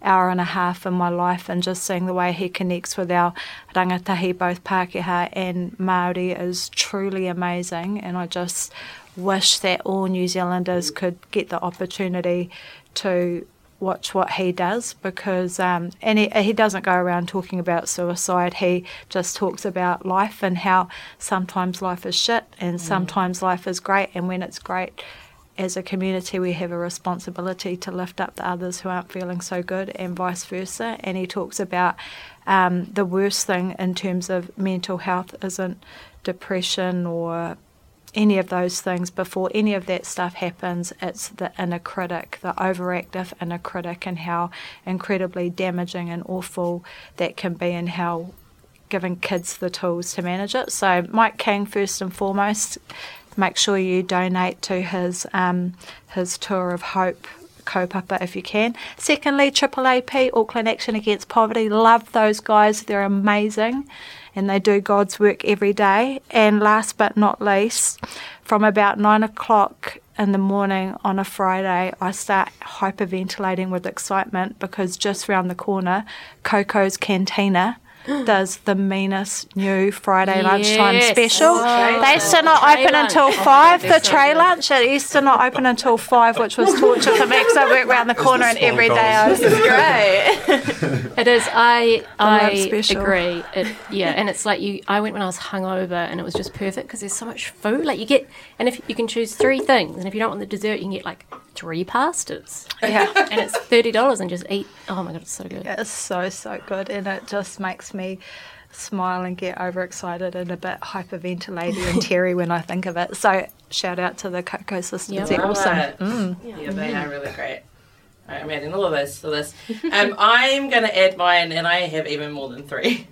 hour and a half in my life, and just seeing the way he connects with our rangatahi, both Pākehā and Māori, is truly amazing. And I just wish that all New Zealanders could get the opportunity to watch what he does, because um, and he, he doesn't go around talking about suicide. He just talks about life and how sometimes life is shit and mm. sometimes life is great, and when it's great, as a community we have a responsibility to lift up the others who aren't feeling so good, and vice versa. And he talks about um, the worst thing in terms of mental health isn't depression or any of those things. Before any of that stuff happens, it's the inner critic, the overactive inner critic, and how incredibly damaging and awful that can be, and how giving kids the tools to manage it. So Mike King, first and foremost, make sure you donate to his um, his Tour of Hope kaupapa if you can. Secondly, Triple A P, Auckland Action Against Poverty. Love those guys, they're amazing and they do God's work every day. And last but not least, from about nine o'clock in the morning on a Friday, I start hyperventilating with excitement, because just round the corner, Coco's Cantina does the meanest new Friday Yes. lunchtime special. Oh, they used to not tray open lunch. until Oh, five. they're The so tray good. lunch, it used to not open until five, which was torture for me, because I work round the corner, and every day I was Great. It is. I love I special. agree. It, yeah, and it's like you. I went when I was hungover, and it was just perfect because there's so much food. Like you get, and if you can choose three things, and if you don't want the dessert, you can get like three pastas. yeah. And it's thirty dollars, and just eat. Oh my god, it's so good. It's so, so good, and it just makes me smile and get overexcited and a bit hyperventilating and teary when I think of it. So shout out to the Coco sisters, Yeah. they're Love awesome. it. Mm. Yeah, they are really great. All right, I'm adding all of this to this. Um, I'm going to add mine, and I have even more than three.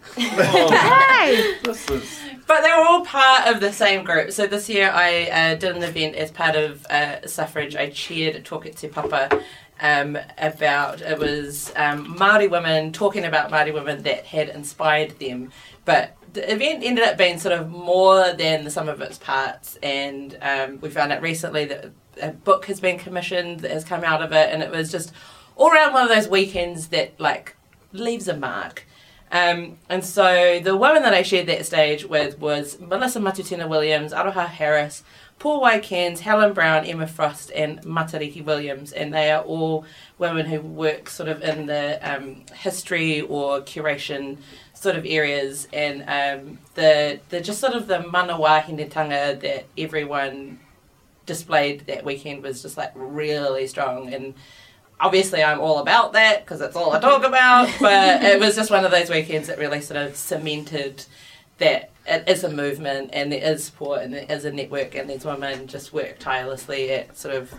Hey! This is But they were all part of the same group. So this year I uh, did an event as part of uh, suffrage. I chaired Talk It Te Papa um, about, it was um, Māori women talking about Māori women that had inspired them. But the event ended up being sort of more than the sum of its parts. And um, we found out recently that a book has been commissioned that has come out of it. And it was just all around one of those weekends that, like, leaves a mark. Um, and so the women that I shared that stage with was Melissa Matutena Williams, Aroha Harris, Paul Waikens, Helen Brown, Emma Frost, and Matariki Williams. And they are all women who work sort of in the um, history or curation sort of areas. And um, the, the just sort of the manawa hinetanga that everyone displayed that weekend was just like really strong. And obviously I'm all about that because it's all I talk about, but it was just one of those weekends that really sort of cemented that it is a movement and there is support and there is a network, and these women just work tirelessly at sort of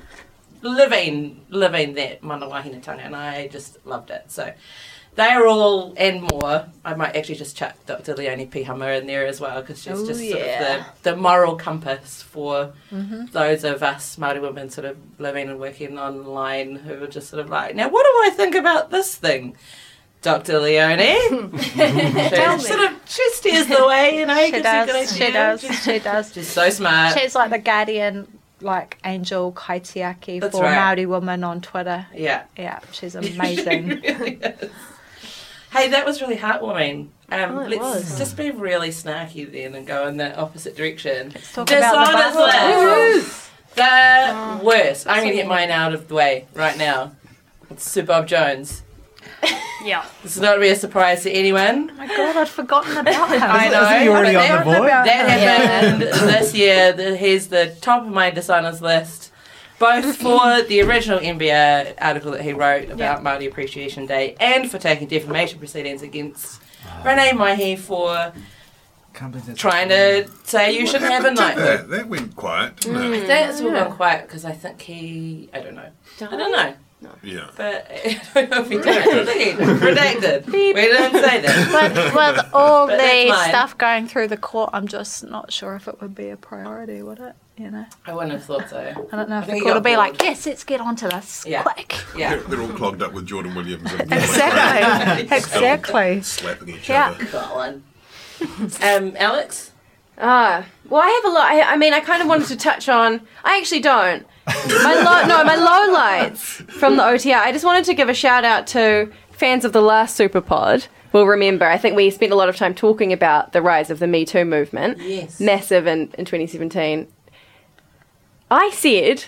living living that manawa hinetanga, and I just loved it. So they are all, and more. I might actually just chuck Doctor Leonie Pihama in there as well, because she's Ooh, just yeah. sort of the, the moral compass for Mm-hmm. those of us Māori women sort of living and working online who are just sort of like, now what do I think about this thing, Doctor Leonie? she, sort of, she steers the way, you know. She gives you a good does, she idea. does, She's, she does. she's so smart. She's like the guardian, like angel kaitiaki That's for right. Māori women on Twitter. yeah. Yeah, she's amazing. It really is. Hey, that was really heartwarming. Um, Oh, it let's was. just be really snarky then and go in the opposite direction. Let's talk about the Dishonest bus. list. The worst. I'm going to get mine out of the way right now. It's Sir Bob Jones. Yeah. This is not to be a surprise to anyone. Oh my god, I'd forgotten about him. I know. Isn't he already but on the that, board? that happened this year. The- He's the top of my dishonest list, both for the original N B A article that he wrote about Māori Appreciation Day and for taking defamation proceedings against Renee Maihi for Can't believe that's trying to say you shouldn't have a knighthood. That, that went quiet, didn't I it? think it's all gone quiet because I think he, I don't know. I don't know. Yeah. But I don't know if he did. I think he redacted. We didn't say that. With, with all But that's the mine. stuff going through the court, I'm just not sure if it would be a priority, would it? You know, I wouldn't have thought so. I don't know I if think the he court will got be like, bored. yes, let's get onto this Yeah. quick. Yeah. They're, they're all clogged up with Jordan Williams and Exactly, exactly. slapping each Yeah. other. Colin. Um, Alex? Ah, well, I have a lot. I, I mean, I kind of wanted to touch on. I actually don't. My low, no, my low lights from the O T R. I just wanted to give a shout out to fans of the last Superpod will remember, I think we spent a lot of time talking about the rise of the Me Too movement. Yes. Massive in, in twenty seventeen. I said,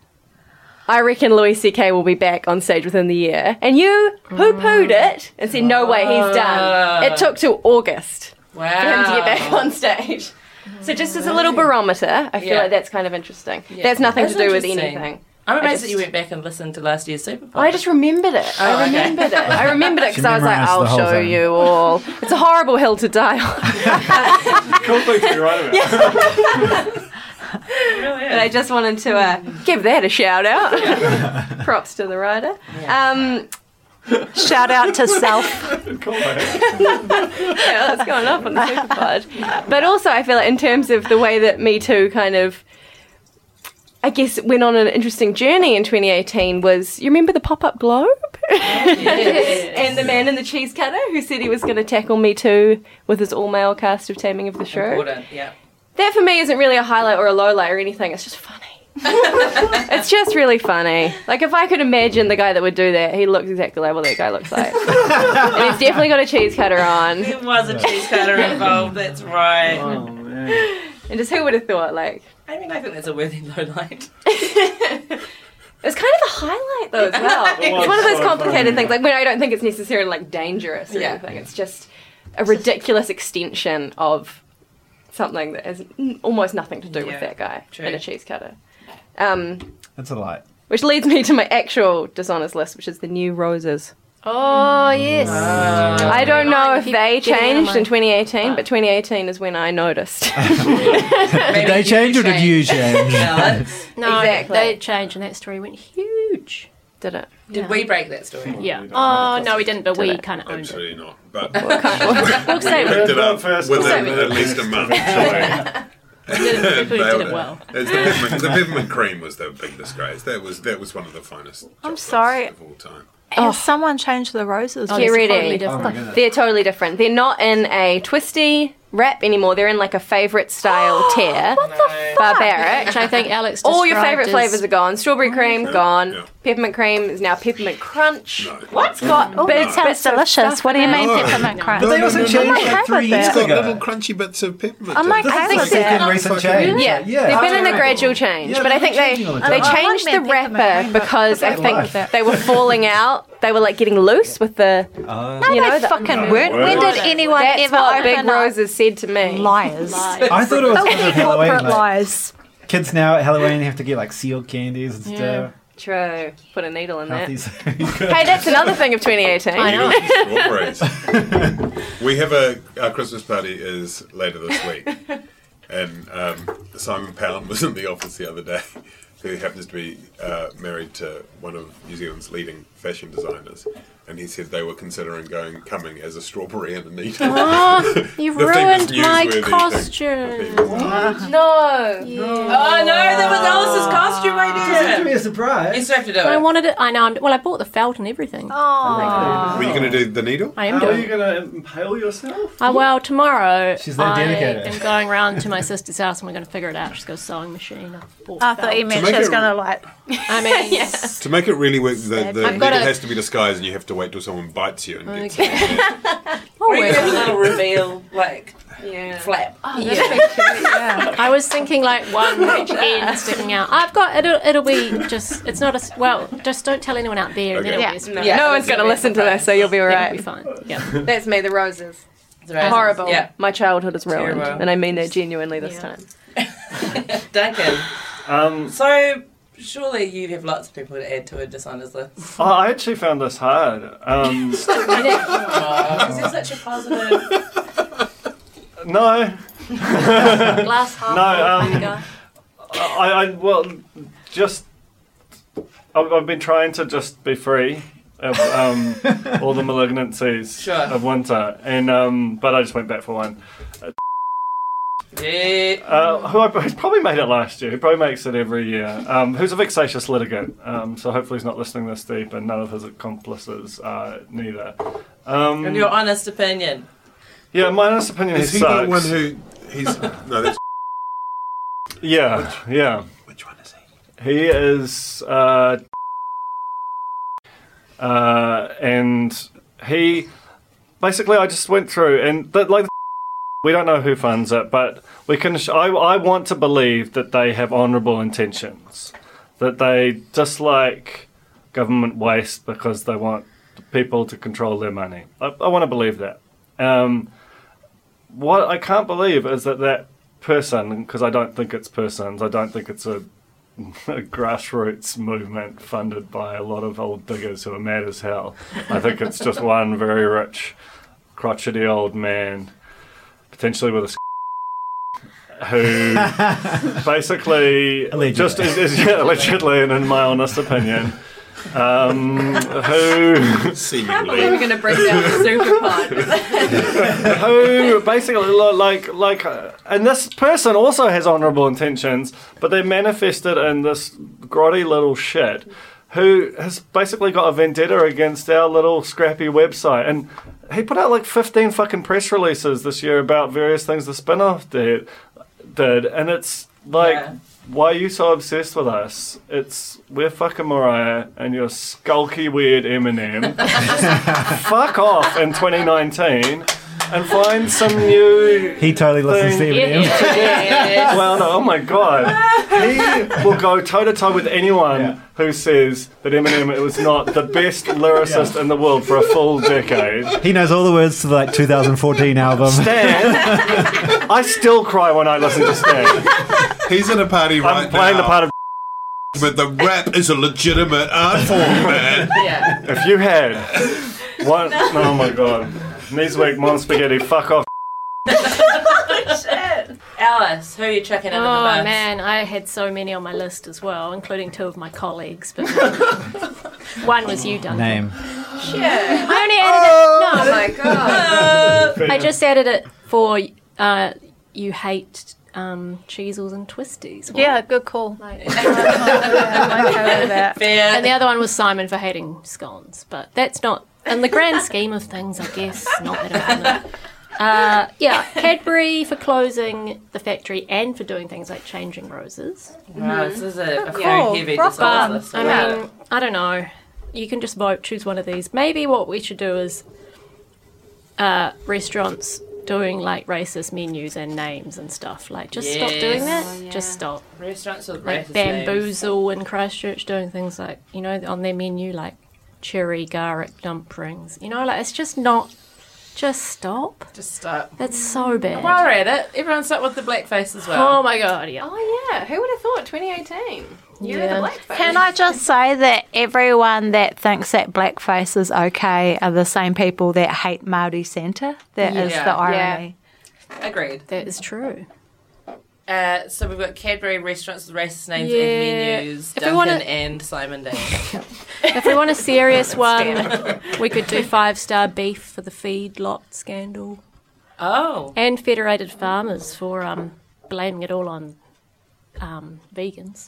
I reckon Louis C K will be back on stage within the year. And you poo-pooed it and said, no way, he's done. It took till August Wow. for him to get back on stage. So just as a little barometer, I feel Yeah. like that's kind of interesting. Yeah. That's nothing That's to do with interesting. anything. I'm I amazed just- that you went back and listened to last year's Super Bowl. I just remembered it. Oh, I okay. remembered it. I remembered it She because I was like, memorised I'll the whole show thing. you all. It's a horrible hill to die on. Cool thing to be right about. But I just wanted to uh, give that a shout out. Props to the writer. Um, Shout out to self. Cool, mate. yeah, that's going up on the Superpod. But also, I feel like in terms of the way that Me Too kind of, I guess, went on an interesting journey in twenty eighteen was, you remember the pop-up globe? And the man in the cheese cutter who said he was going to tackle Me Too with his all-male cast of Taming of the Shrew. Important, yeah. That for me isn't really a highlight or a lowlight or anything, it's just funny. It's just really funny. Like, if I could imagine the guy that would do that, he looks exactly like what that guy looks like. And he's definitely got a cheese cutter on. There was a cheese cutter involved, that's right. Oh, man. And just who would have thought, like... I mean, I think that's a worthy low light. It's kind of a highlight, though, as well. It was It's one of those so complicated funny. things. Like, when I don't think it's necessarily, like, dangerous or Yeah. anything. It's just a ridiculous extension of something that has n- almost nothing to do Yeah, with that guy true. in a cheese cutter. Um, That's a lie. which leads me to my actual dishonest list, which is the New Roses. Oh, yes. I don't know if Keep they getting changed on my- in twenty eighteen, but twenty eighteen is when I noticed. Did they change or did you change? Alex, No, Exactly. they changed and that story went huge. Did it? did we break that story? Yeah. don't Oh, know. no, we didn't, but we Did it? kind of owned it. Absolutely not. But We'll say we picked it Well, up first- within well, at least a month. did it, definitely Nailed did it well. It's the peppermint, the peppermint cream was the big disgrace. That was that was one of the finest. I'm chocolates sorry. of all time. Has someone changed the roses? Oh, Get it's ready. totally Oh different. my goodness. They're totally different. They're not in a twisty wrap anymore. They're in like a favourite style tear. What the Barbaric. Which I think Alex All your described favourite as- flavours are gone. Strawberry cream, gone. Yeah. Peppermint cream is now peppermint crunch. No. What's got Oh, big that sounds bits of delicious. stuff What do you in mean it? No. peppermint crunch? No, They no, also no, no, changed no. okay like three with years that. It's got ago. little crunchy bits of peppermint. I'm in it. okay This is with like that. a recent Fucking- change. Yeah, yeah. they've been in a Oh. gradual change, Yeah, but I they've think been they changing all the they time. I changed like the their peppermint wrapper cream, but because I that's think life. they were falling out. They were like getting loose with the. Uh, No, You know, they the- fucking No, weren't. When weren't. did anyone That's ever what open Big up? Roses said to me. Liars. Lies. I thought it was because of Halloween. Corporate Like, lies. kids now at Halloween have to get like sealed candies and Yeah. stuff. True. Put a needle in that. Healthy's- Hey, that's another thing of twenty eighteen. I know. Strawberries. We have a our Christmas party is later this week, and um, Simon Pound was in the office the other day, who happens to be uh, married to one of New Zealand's leading fashion designers, and he said they were considering going coming as a strawberry and a needle. Oh, you've The thing ruined is my newsworthy thing. costume. No. Oh no, that was Alice's costume It's to be idea. a surprise. You still have to do I it. wanted it. I know. I'm, well, I bought the felt and everything. Oh. Were you going to do the needle? I am How are doing you going to impale yourself? Uh, well, tomorrow She's that I dedicated. am going round to my sister's house and we're going to figure it out. She's got a sewing machine. I've bought I the thought you felt. meant To she make was it- going to like. I mean, yes. To make it really work, the, the I've needle got a- has to be disguised, and you have to wait till someone bites you and gets Okay. it. Or you have a little reveal, like, Yeah. flap. Yeah. I was thinking like one end sticking out. I've got it'll. It'll be just. It's not a. s- Well, just don't tell anyone out there. And then Okay. it'll Yeah. be a No, surprise. Yeah, no one's that's going to a listen to surprise. this, so you'll be It'll be alright. fine. Yeah. That's me, the roses. Right. Horrible. Yeah. My childhood is ruined, Terrible. and I mean that genuinely this Yeah. time. Duncan. Um, So, surely you have lots of people to add to a dishonest list. oh, I actually found this hard. Um, Because you're such a positive. no, Glass half. No, um, vinegar. I, I well, just I've, I've been trying to just be free of um, all the malignancies Sure. of winter, and um, but I just went back for one. Yeah. Uh, who I, who's probably made it last year. He probably makes it every year. Um, who's a vexatious litigant. Um, so hopefully he's not listening this deep, and none of his accomplices are neither. Um, In your honest opinion. yeah, my honest opinion, Is he he sucks. the one who he's no? That's Yeah, yeah. which one is he? He is, uh, uh, and he basically I just went through and the, like we don't know who funds it, but we can. Sh- I I want to believe that they have honourable intentions, that they dislike government waste because they want people to control their money. I, I want to believe that. Um, what I can't believe is that that person, because I don't think it's persons, I don't think it's a, a grassroots movement funded by a lot of old diggers who are mad as hell. I think it's just one very rich, crotchety old man, potentially with a who basically Allegedly. just is, is yeah, allegedly, and in my honest opinion, um, who Seemingly. We're going to bring down the super pod. who basically lo- like like uh, and this person also has honourable intentions, but they're manifested in this grotty little shit who has basically got a vendetta against our little scrappy website. And he put out like fifteen fucking press releases this year about various things the spin-off did, did and it's like, Yeah. why are you so obsessed with us? It's we're fucking Mariah and you're skulky weird Eminem. Just fuck off in twenty nineteen and find some new. He totally listens to Thing. Eminem. Yes. Well, no, oh my god, he will go toe to toe with anyone Yeah. who says that Eminem was not the best lyricist in the world for a full decade. He knows all the words to the like two thousand fourteen album. Stan, I still cry when I listen to Stan. He's in a party right I'm playing now. the part of. But the rap is a legitimate art form, man. Yeah. If you had one, oh my god, knees weak, mon spaghetti, fuck off. Alice, who are you chucking under the Oh bus? man, I had so many on my list as well, including two of my colleagues. But one was you, Duncan. Name. I only added it. No, Oh my god. I just added it for uh, you hate um, cheesels and twisties. Well, Yeah, good call. like- I'm okay with that. Fair. and the other one was Simon for hating scones, but that's not in the grand scheme of things. I guess not that important. Uh, yeah, Cadbury for closing the factory and for doing things like changing roses. Wow, this is a, a Cool. very heavy Rock disorder. on. list. I Yeah. mean, I don't know. You can just vote, choose one of these. Maybe what we should do is uh, restaurants doing like racist menus and names and stuff. Like, just stop doing that. Yes. Oh, yeah. Just stop. Restaurants with Like racist names. Bamboozle in Christchurch doing things like, you know, on their menu, like cherry garlic dumplings. You know, like, it's just not. Just stop. Just stop. That's so bad. While we're at it, everyone start with the blackface as well. Oh my god, yeah. Oh yeah, who would have thought twenty eighteen? You're Yeah. the blackface. Can I just say that everyone that thinks that blackface is okay are the same people that hate Māori Santa? That is Yeah. the irony. Agreed. That is true. Uh, so we've got Cadbury restaurants with racist names Yeah. and menus, If we Duncan wanna- and Simon Day. If we want a serious one, we could do five star beef for the feedlot scandal. Oh. And Federated Farmers for um, blaming it all on um, vegans.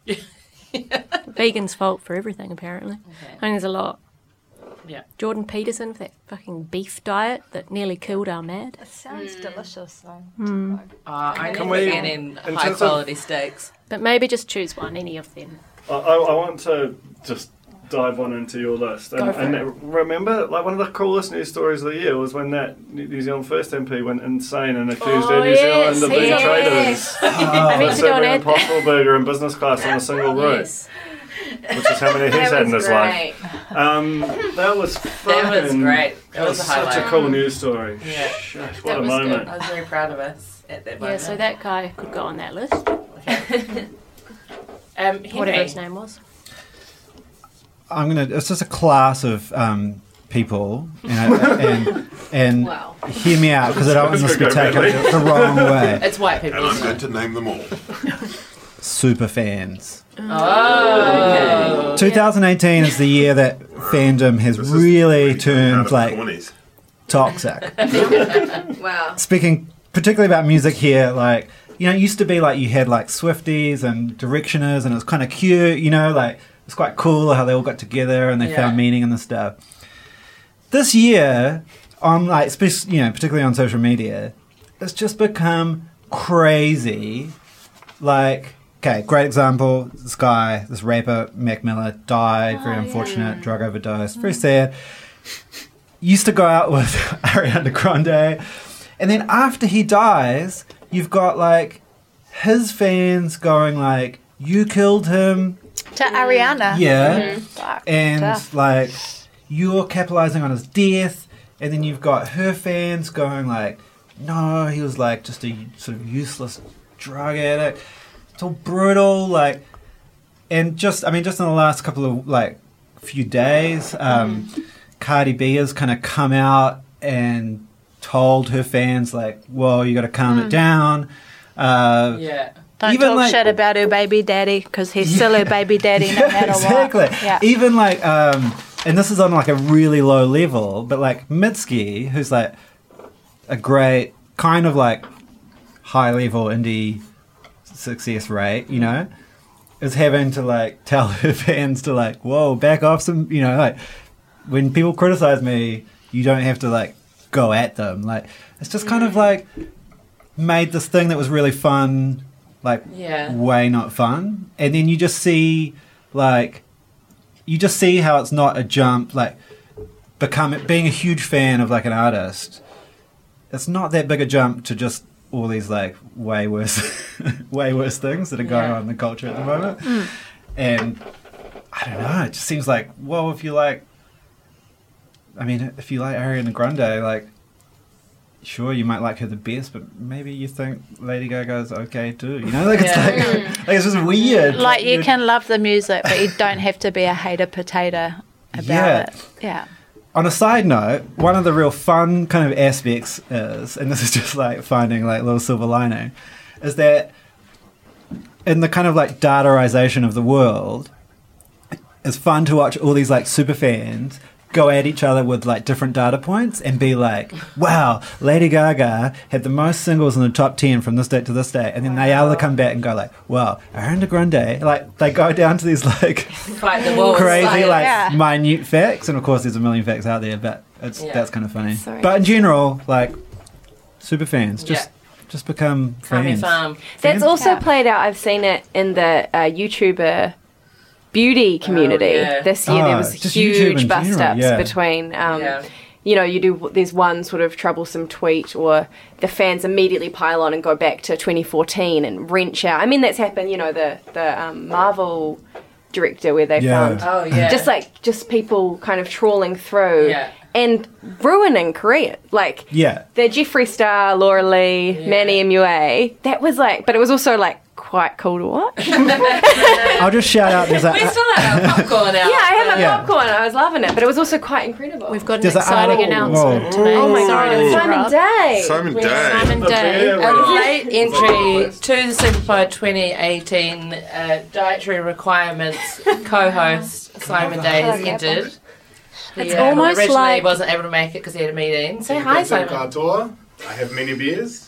Vegans' fault for everything, apparently. Okay. I mean, there's a lot. Yeah. Jordan Peterson for that fucking beef diet that nearly killed our mad. It sounds delicious, though. Uh, I Can never we- get in in terms high of- quality steaks. But maybe just choose one, any of them. I, I, I want to just dive on into your list. And, Go for and it. remember, like, one of the coolest news stories of the year was when that New Zealand First M P went insane and accused Oh, Air New yes, Zealand of being yes. traitors I for meant to do an serving ad. Impossible Burger in business class on a single route, Yes. which is how many he's That had in was his life. great. Um, that was That was fucking- great. That That was was a highlight. such a cool news story. Yeah. Shit, what That a was good. moment. I was very proud of us at that Yeah, moment. so that guy could go on that list. Okay. um, Henry. Whatever his name was. I'm gonna. It's just a class of um, people, you know, and and Wow. hear me out because I don't want this to be Go taken badly. the wrong way. It's white people. And I'm isn't going it? to name them all. Super fans. Oh. twenty eighteen is the year that fandom has This is really out turned of the like twenties. toxic. Wow. Speaking particularly about music here, like, you know, it used to be like you had like Swifties and Directioners and it was kind of cute, you know, like it's quite cool how they all got together and they Yeah. found meaning in the stuff. This year, on like, spec- you know, particularly on social media, it's just become crazy. Like, okay, great example, this guy, this rapper, Mac Miller, died, very unfortunate, drug overdose, very sad. used to go out with Ariana Grande, and then after he dies, you've got like his fans going like, "You killed him." To Ariana. Yeah. Fuck, And tough. like you're capitalizing on his death, and then you've got her fans going like, no, he was like just a sort of useless drug addict. It's all brutal, like, and just I mean, just in the last couple of like few days, um, Cardi B has kind of come out and told her fans like, "Whoa, you got to calm it down." Uh, Yeah. Don't even talk like- shit about her baby daddy because he's still her baby daddy no matter exactly. what. Yeah. Even like, um, and this is on like a really low level, but like Mitski, who's like a great kind of like high level indie success rate, you know, is having to like tell her fans to like, whoa, back off some, you know, like when people criticize me, you don't have to like go at them. Like it's just kind of like made this thing that was really fun like Yeah. way not fun, and then you just see like you just see how it's not a jump, like become being a huge fan of like an artist, it's not that big a jump to just all these like way worse way worse things that are going Yeah. on in the culture at the moment. And I don't know, it just seems like, well, if you like I mean if you like Ariana Grande, like sure, you might like her the best, but maybe you think Lady Gaga's okay too. You know, like it's Yeah. like, like it's just weird. Like you You'd- can love the music, but you don't have to be a hater potato about Yeah. it. Yeah. On a side note, one of the real fun kind of aspects is, and this is just like finding like little silver lining, is that in the kind of like dataization of the world, it's fun to watch all these like super fans go at each other with like different data points and be like, wow, Lady Gaga had the most singles in the top ten from this date to this date, and then they either come back and go like, wow, Ariana Grande, like they go down to these like Fight the walls. crazy like Yeah. minute facts, and of course there's a million facts out there, but it's Yeah. that's kind of funny. Sorry. But in general, like super fans just just become Calm your fans. farm. That's Fans? also Yeah. played out. I've seen it in the uh, YouTuber beauty community. Oh, yeah. This year Ah, there was just YouTube in huge bust general, ups yeah. between. Um, Yeah. You know, you do. There's one sort of troublesome tweet, or the fans immediately pile on and go back to twenty fourteen and wrench out. I mean, that's happened. You know, the the um, Marvel director where they Yeah. found Oh, yeah. just like just people kind of trawling through Yeah. and ruining career. Like Yeah. the Jeffree Star, Laura Lee, Yeah. Manny M U A. That was like, but it was also like quite cool to watch. I'll just shout out there's a We still have our popcorn out. Yeah, I had my Yeah. popcorn. I was loving it, but it was also quite incredible. We've got an There's a- exciting oh, announcement whoa. to make. oh my Sorry god, to Simon interrupt. Day. Simon We- Day. Simon Day. Yeah, A well, late entry to the Superpod twenty eighteen uh, dietary requirements co-host Simon Day has entered. It's He, um, almost originally like- wasn't able to make it because he had a meeting. Say hi, Simon. Katoa. I have many beers.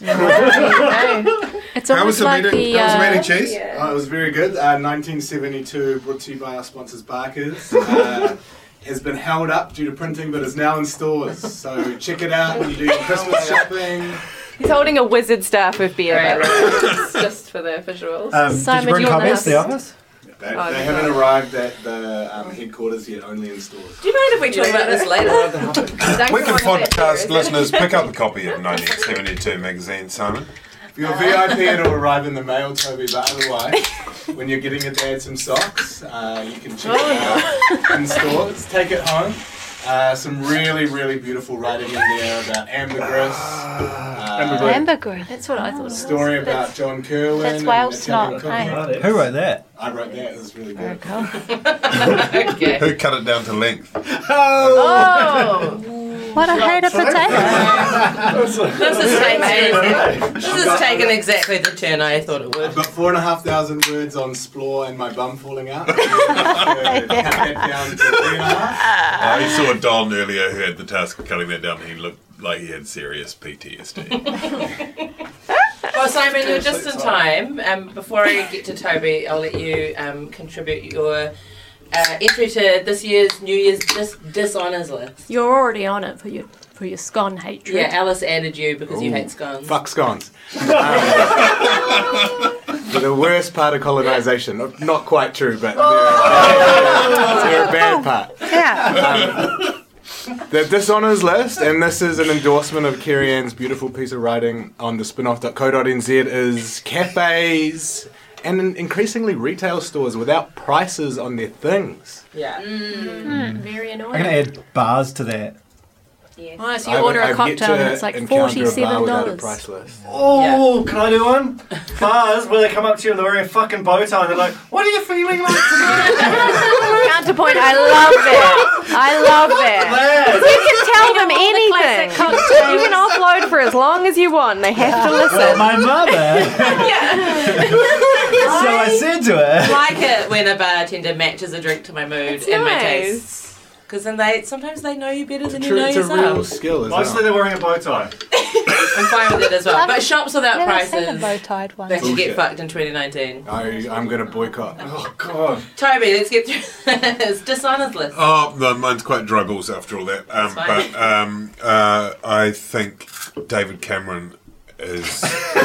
It's How was almost the like meeting? the. How was the uh, meeting, Cheese? Uh, it was very good. Uh, nineteen seventy-two, brought to you by our sponsors Barker's. Uh, has been held up due to printing, but is now in stores. So check it out when you do your Christmas shopping. He's holding a wizard staff with beer, by the Right. way, just, just for the visuals. um, Simon, did you bring do you want copies to the us- office? They, Oh, they good. haven't arrived at the um, headquarters yet, only in stores. Do you mind if we talk about this later? Duncan We can wants that podcast beer, listeners pick up a copy of nineteen seventy-two magazine, Simon. For your V I P, it'll arrive in the mail, Toby, but otherwise, when you're getting your dad some socks, uh, you can check it out in stores. Take it home. Uh, some really, really beautiful writing in there about ambergris. Uh, Ambergris. That's what I thought. It was. story about John Kerwin. That's and Wales Italian snot, hey? cooking. Who wrote that? I wrote that. It was really good. Okay. Who cut it down to length? Oh! What a hater potato. This is taken, this is taken exactly the turn I thought it I've would. got four and a half thousand words on Splore and my bum falling out. Uh, cut that down to three and a half. I saw Don earlier who had the task of cutting that down. He looked like he had serious P T S D. Well, Simon, you're just in time. Um, before I get to Toby, I'll let you um, contribute your uh, entry to this year's New Year's dis- dishonours list. You're already on it for your for your scone hatred. Yeah, Alice added you because you hate scones. Fuck scones. Um, for the worst part of colonisation. Not- Not quite true, but they're, they're a bad part. Yeah. Um, the Dishonours list, and this is an endorsement of Kerry Ann's beautiful piece of writing on the spinoff dot co dot n z, is cafes and increasingly retail stores without prices on their things. Yeah. Mm. Very I'm annoying. going to add bars to that. Yes. Oh, so you I've- order a I've yet cocktail to and it's like encounter a bar forty-seven without a dollars. price list. Oh, can I do one? Bars where they come up to you and they're wearing a fucking bow tie and they're like, "What are you feeling like today?" Counterpoint, I love that. I love that. You can tell them anything. You can offload for as long as you want. They have to Well, listen. my mother. So I said to her. I like it when a bartender matches a drink to my mood It's and my nice. taste. Because then they sometimes they know you better than you True, know it's a yourself. real skill, isn't Mostly it? they're wearing a bow tie. I'm fine with it as well. But shops without Never seen a prices, bow-tied one. they can get Bullshit. fucked in twenty nineteen. I, I'm going to boycott. Oh god. Toby, let's get through this Dishonours list. Oh, no, mine's quite dry balls after all that. Um, That's fine. but um, uh, I think David Cameron is.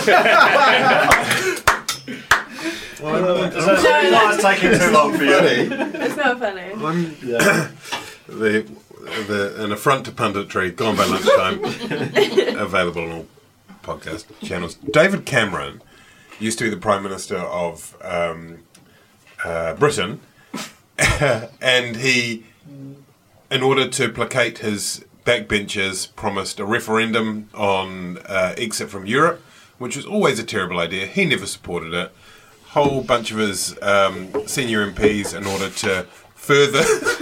Well, it's not taking too long for you. It's not funny. I'm the the an affront to punditry. Gone by lunchtime. Available on all podcast channels. David Cameron used to be the Prime Minister of um, uh, Britain, and he, in order to placate his backbenchers, promised a referendum on uh, exit from Europe, which was always a terrible idea. He never supported it. Whole bunch of his um, senior M Ps, in order to further.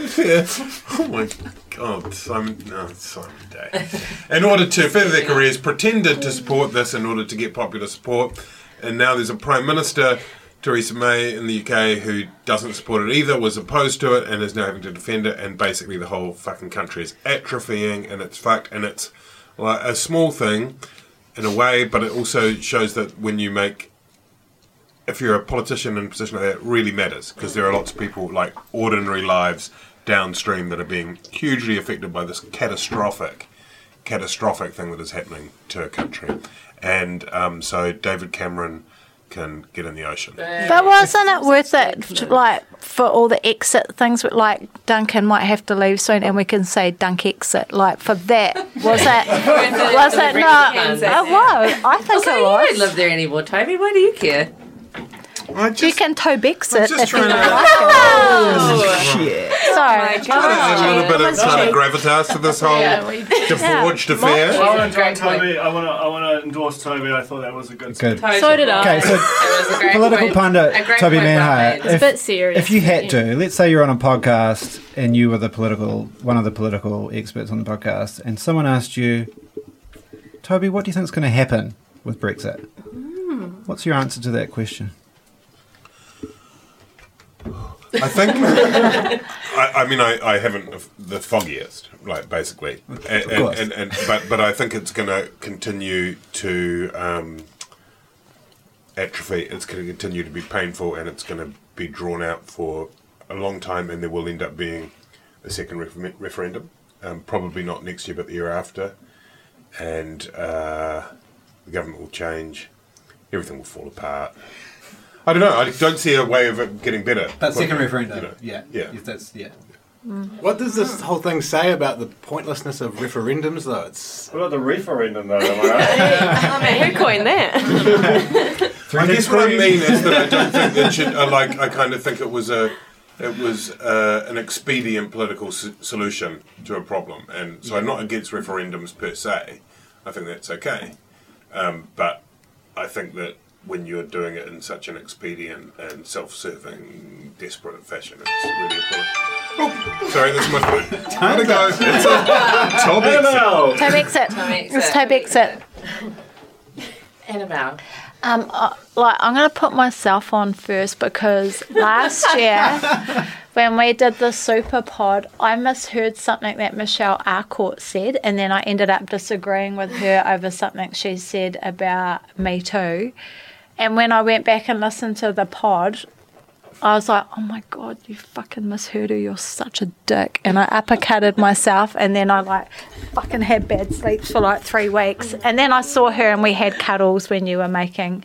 Oh my God, Simon, no, Simon Day. In order to further their careers, pretended to support this in order to get popular support, and now there's a Prime Minister, Theresa May in the U K, who doesn't support it either, was opposed to it, and is now having to defend it, and basically the whole fucking country is atrophying, and it's fucked, and it's like a small thing in a way, but it also shows that when you make, if you're a politician in a position like that, it really matters, because there are lots of people, like ordinary lives downstream, that are being hugely affected by this catastrophic, catastrophic thing that is happening to a country. And um, so David Cameron can get in the ocean. But wasn't it worth it, like, for all the exit things, like Duncan might have to leave soon and we can say Dunk exit, like, for that, was it, was it not, it was, I think Also, it you don't was. live there anymore, Toby. Why do you care? I You just, can toe I'm exit just if you trying don't to like it. Oh, Shit. Sorry. there's a little bit of kind of gravitas to this whole Yeah, we- deforged affair. I want to Great point. Toby. I want to. I want to endorse Toby. I thought that was a good. Good. speech. So did I. Okay, so It was a great political point. pundit A great Toby point, Manhire. Bob. It's a bit serious. If you had yeah. to, let's say you're on a podcast and you were the political, one of the political experts on the podcast, and someone asked you, Toby, what do you think is going to happen with Brexit? Mm. What's your answer to that question? I think. I, I mean, I, I haven't the, the foggiest, like basically, and, Of course. and, and, and but but I think it's going to continue to um, atrophy. It's going to continue to be painful, and it's going to be drawn out for a long time, and there will end up being a second refer- referendum. Um, probably not next year, but the year after, and uh, the government will change. Everything will fall apart. I don't know. I don't see a way of it getting better. But second But, referendum, you know, yeah, yeah. If that's yeah. What does this whole thing say about the pointlessness of referendums, though? It's What about the referendum though? Am I right? Who coined that? I guess what I mean is that I don't think that should. I like. I kind of think it was a, it was uh, an expedient political s- solution to a problem, and so I'm not against referendums per se. I think that's okay, um, but I think that when you're doing it in such an expedient and self-serving, desperate fashion, it's really important. Oh, sorry, that's my phone. Gotta go. It's a Tom exit. Annabelle! Toe exit. Toe exit. It's toe exit. Annabelle. Um, uh, like I'm going to put myself on first because last year when we did the super pod, I misheard something that Michelle Arcourt said, and then I ended up disagreeing with her over something she said about Me Too. And when I went back and listened to the pod, I was like, oh my God, you fucking misheard her. You're such a dick. And I uppercutted myself, and then I like fucking had bad sleeps for like three weeks. And then I saw her and we had cuddles when you were making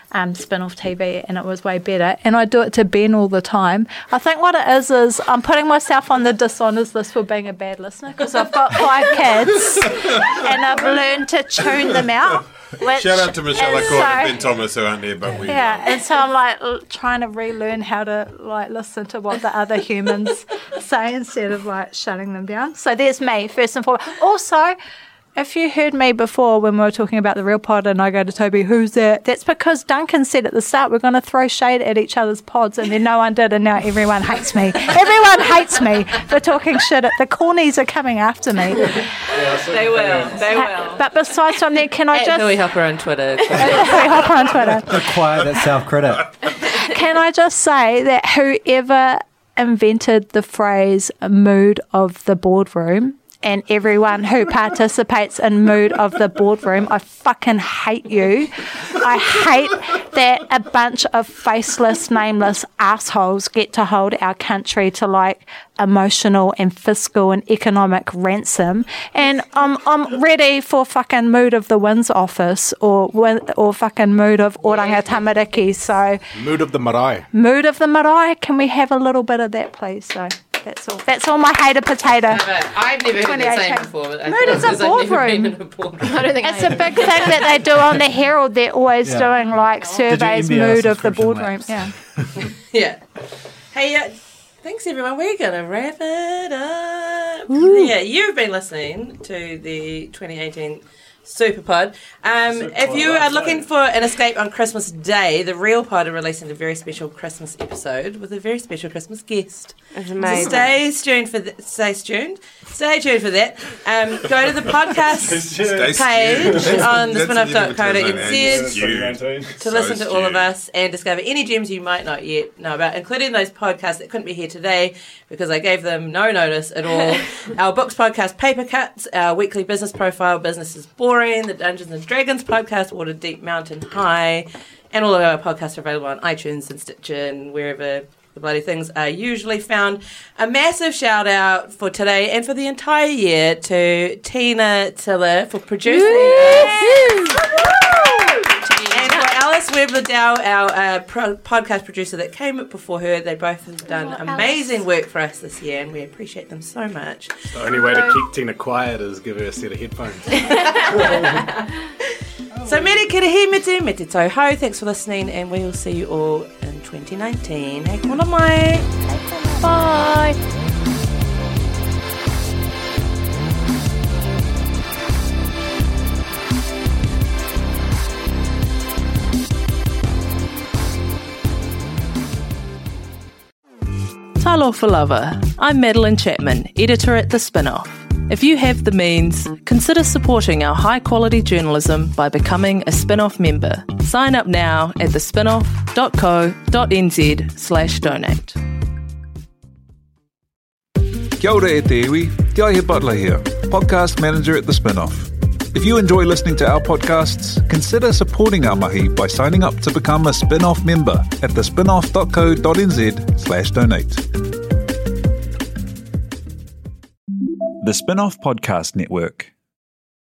um, spin-off T V, and it was way better. And I do it to Ben all the time. I think what it is is I'm putting myself on the dishonest list for being a bad listener because I've got five kids and I've learned to tune them out. Which, Shout out to Michelle and Accord so- and Ben Thomas who aren't here, but we Yeah, and so I'm like l- trying to relearn how to like listen to what the other humans say instead of like shutting them down. So there's me first and foremost. Also, if you heard me before when we were talking about the real pod and I go to Toby, who's that? That's because Duncan said at the start we're going to throw shade at each other's pods, and then no one did, and now everyone hates me. Everyone hates me for talking shit. At the cornies are coming after me. They will. They will. But besides from there, can I At just Hui Hopper on Twitter. Hui Hopper on Twitter? Acquire that self-critic. Can I just say that whoever invented the phrase mood of the boardroom and everyone who participates in mood of the boardroom, I fucking hate you. I hate that a bunch of faceless, nameless assholes get to hold our country to like emotional and fiscal and economic ransom. And I'm I'm ready for fucking mood of the Winds office or win- or fucking mood of Oranga Tamariki. So Mood of the marae. mood of the marae. Can we have a little bit of that, please? So that's all. That's all my hater potato. I've never heard that saying twenty eighteen. before. But I Mood thought is a because I've never boardroom. been in a boardroom. I don't think It's I a big thing that they do on the Herald. They're always Yeah. doing like surveys, M B A mood of the subscription boardroom. lapse. Yeah. Yeah. Hey, uh, thanks everyone. We're going to wrap it up. Yeah, you've been listening to the twenty eighteen Superpod. Um, if you are looking for an escape on Christmas Day, the Real Pod are releasing a very special Christmas episode with a very special Christmas guest. It's So amazing. stay tuned for th- stay tuned. Stay tuned for that. Um, go to the podcast Stay page tuned. on the That's spinoff dot co dot the n end. z Stewed. to So listen to all of stewed. us and discover any gems you might not yet know about, including those podcasts that couldn't be here today because I gave them no notice at all. Our books podcast, Paper Cuts, our weekly business profile, Business is Boring, the Dungeons and Dragons podcast, Waterdeep Mountain High, and all of our podcasts are available on iTunes and Stitcher and wherever the bloody things are usually found. A massive shout out for today and for the entire year to Tina Tiller for producing us. And for Alice Webb-Liddell, our uh, pro- podcast producer that came up before her. They both have done Oh, amazing work for us this year, and we appreciate them so much. The only way to keep Tina quiet is give her a set of headphones. So, meri kirihi mete, mete toho. Thanks for listening, and we will see you all in twenty nineteen. Hey, kona mai. Bye. Talo for Lover. I'm Madeline Chapman, editor at The Spinoff. If you have the means, consider supporting our high-quality journalism by becoming a Spinoff member. Sign up now at the spinoff dot co dot n z slash donate. Kia ora e te iwi, Te Aihe Butler here, podcast manager at The Spinoff. If you enjoy listening to our podcasts, consider supporting our mahi by signing up to become a Spinoff member at the spinoff dot co dot n z slash donate. The Spinoff Podcast Network.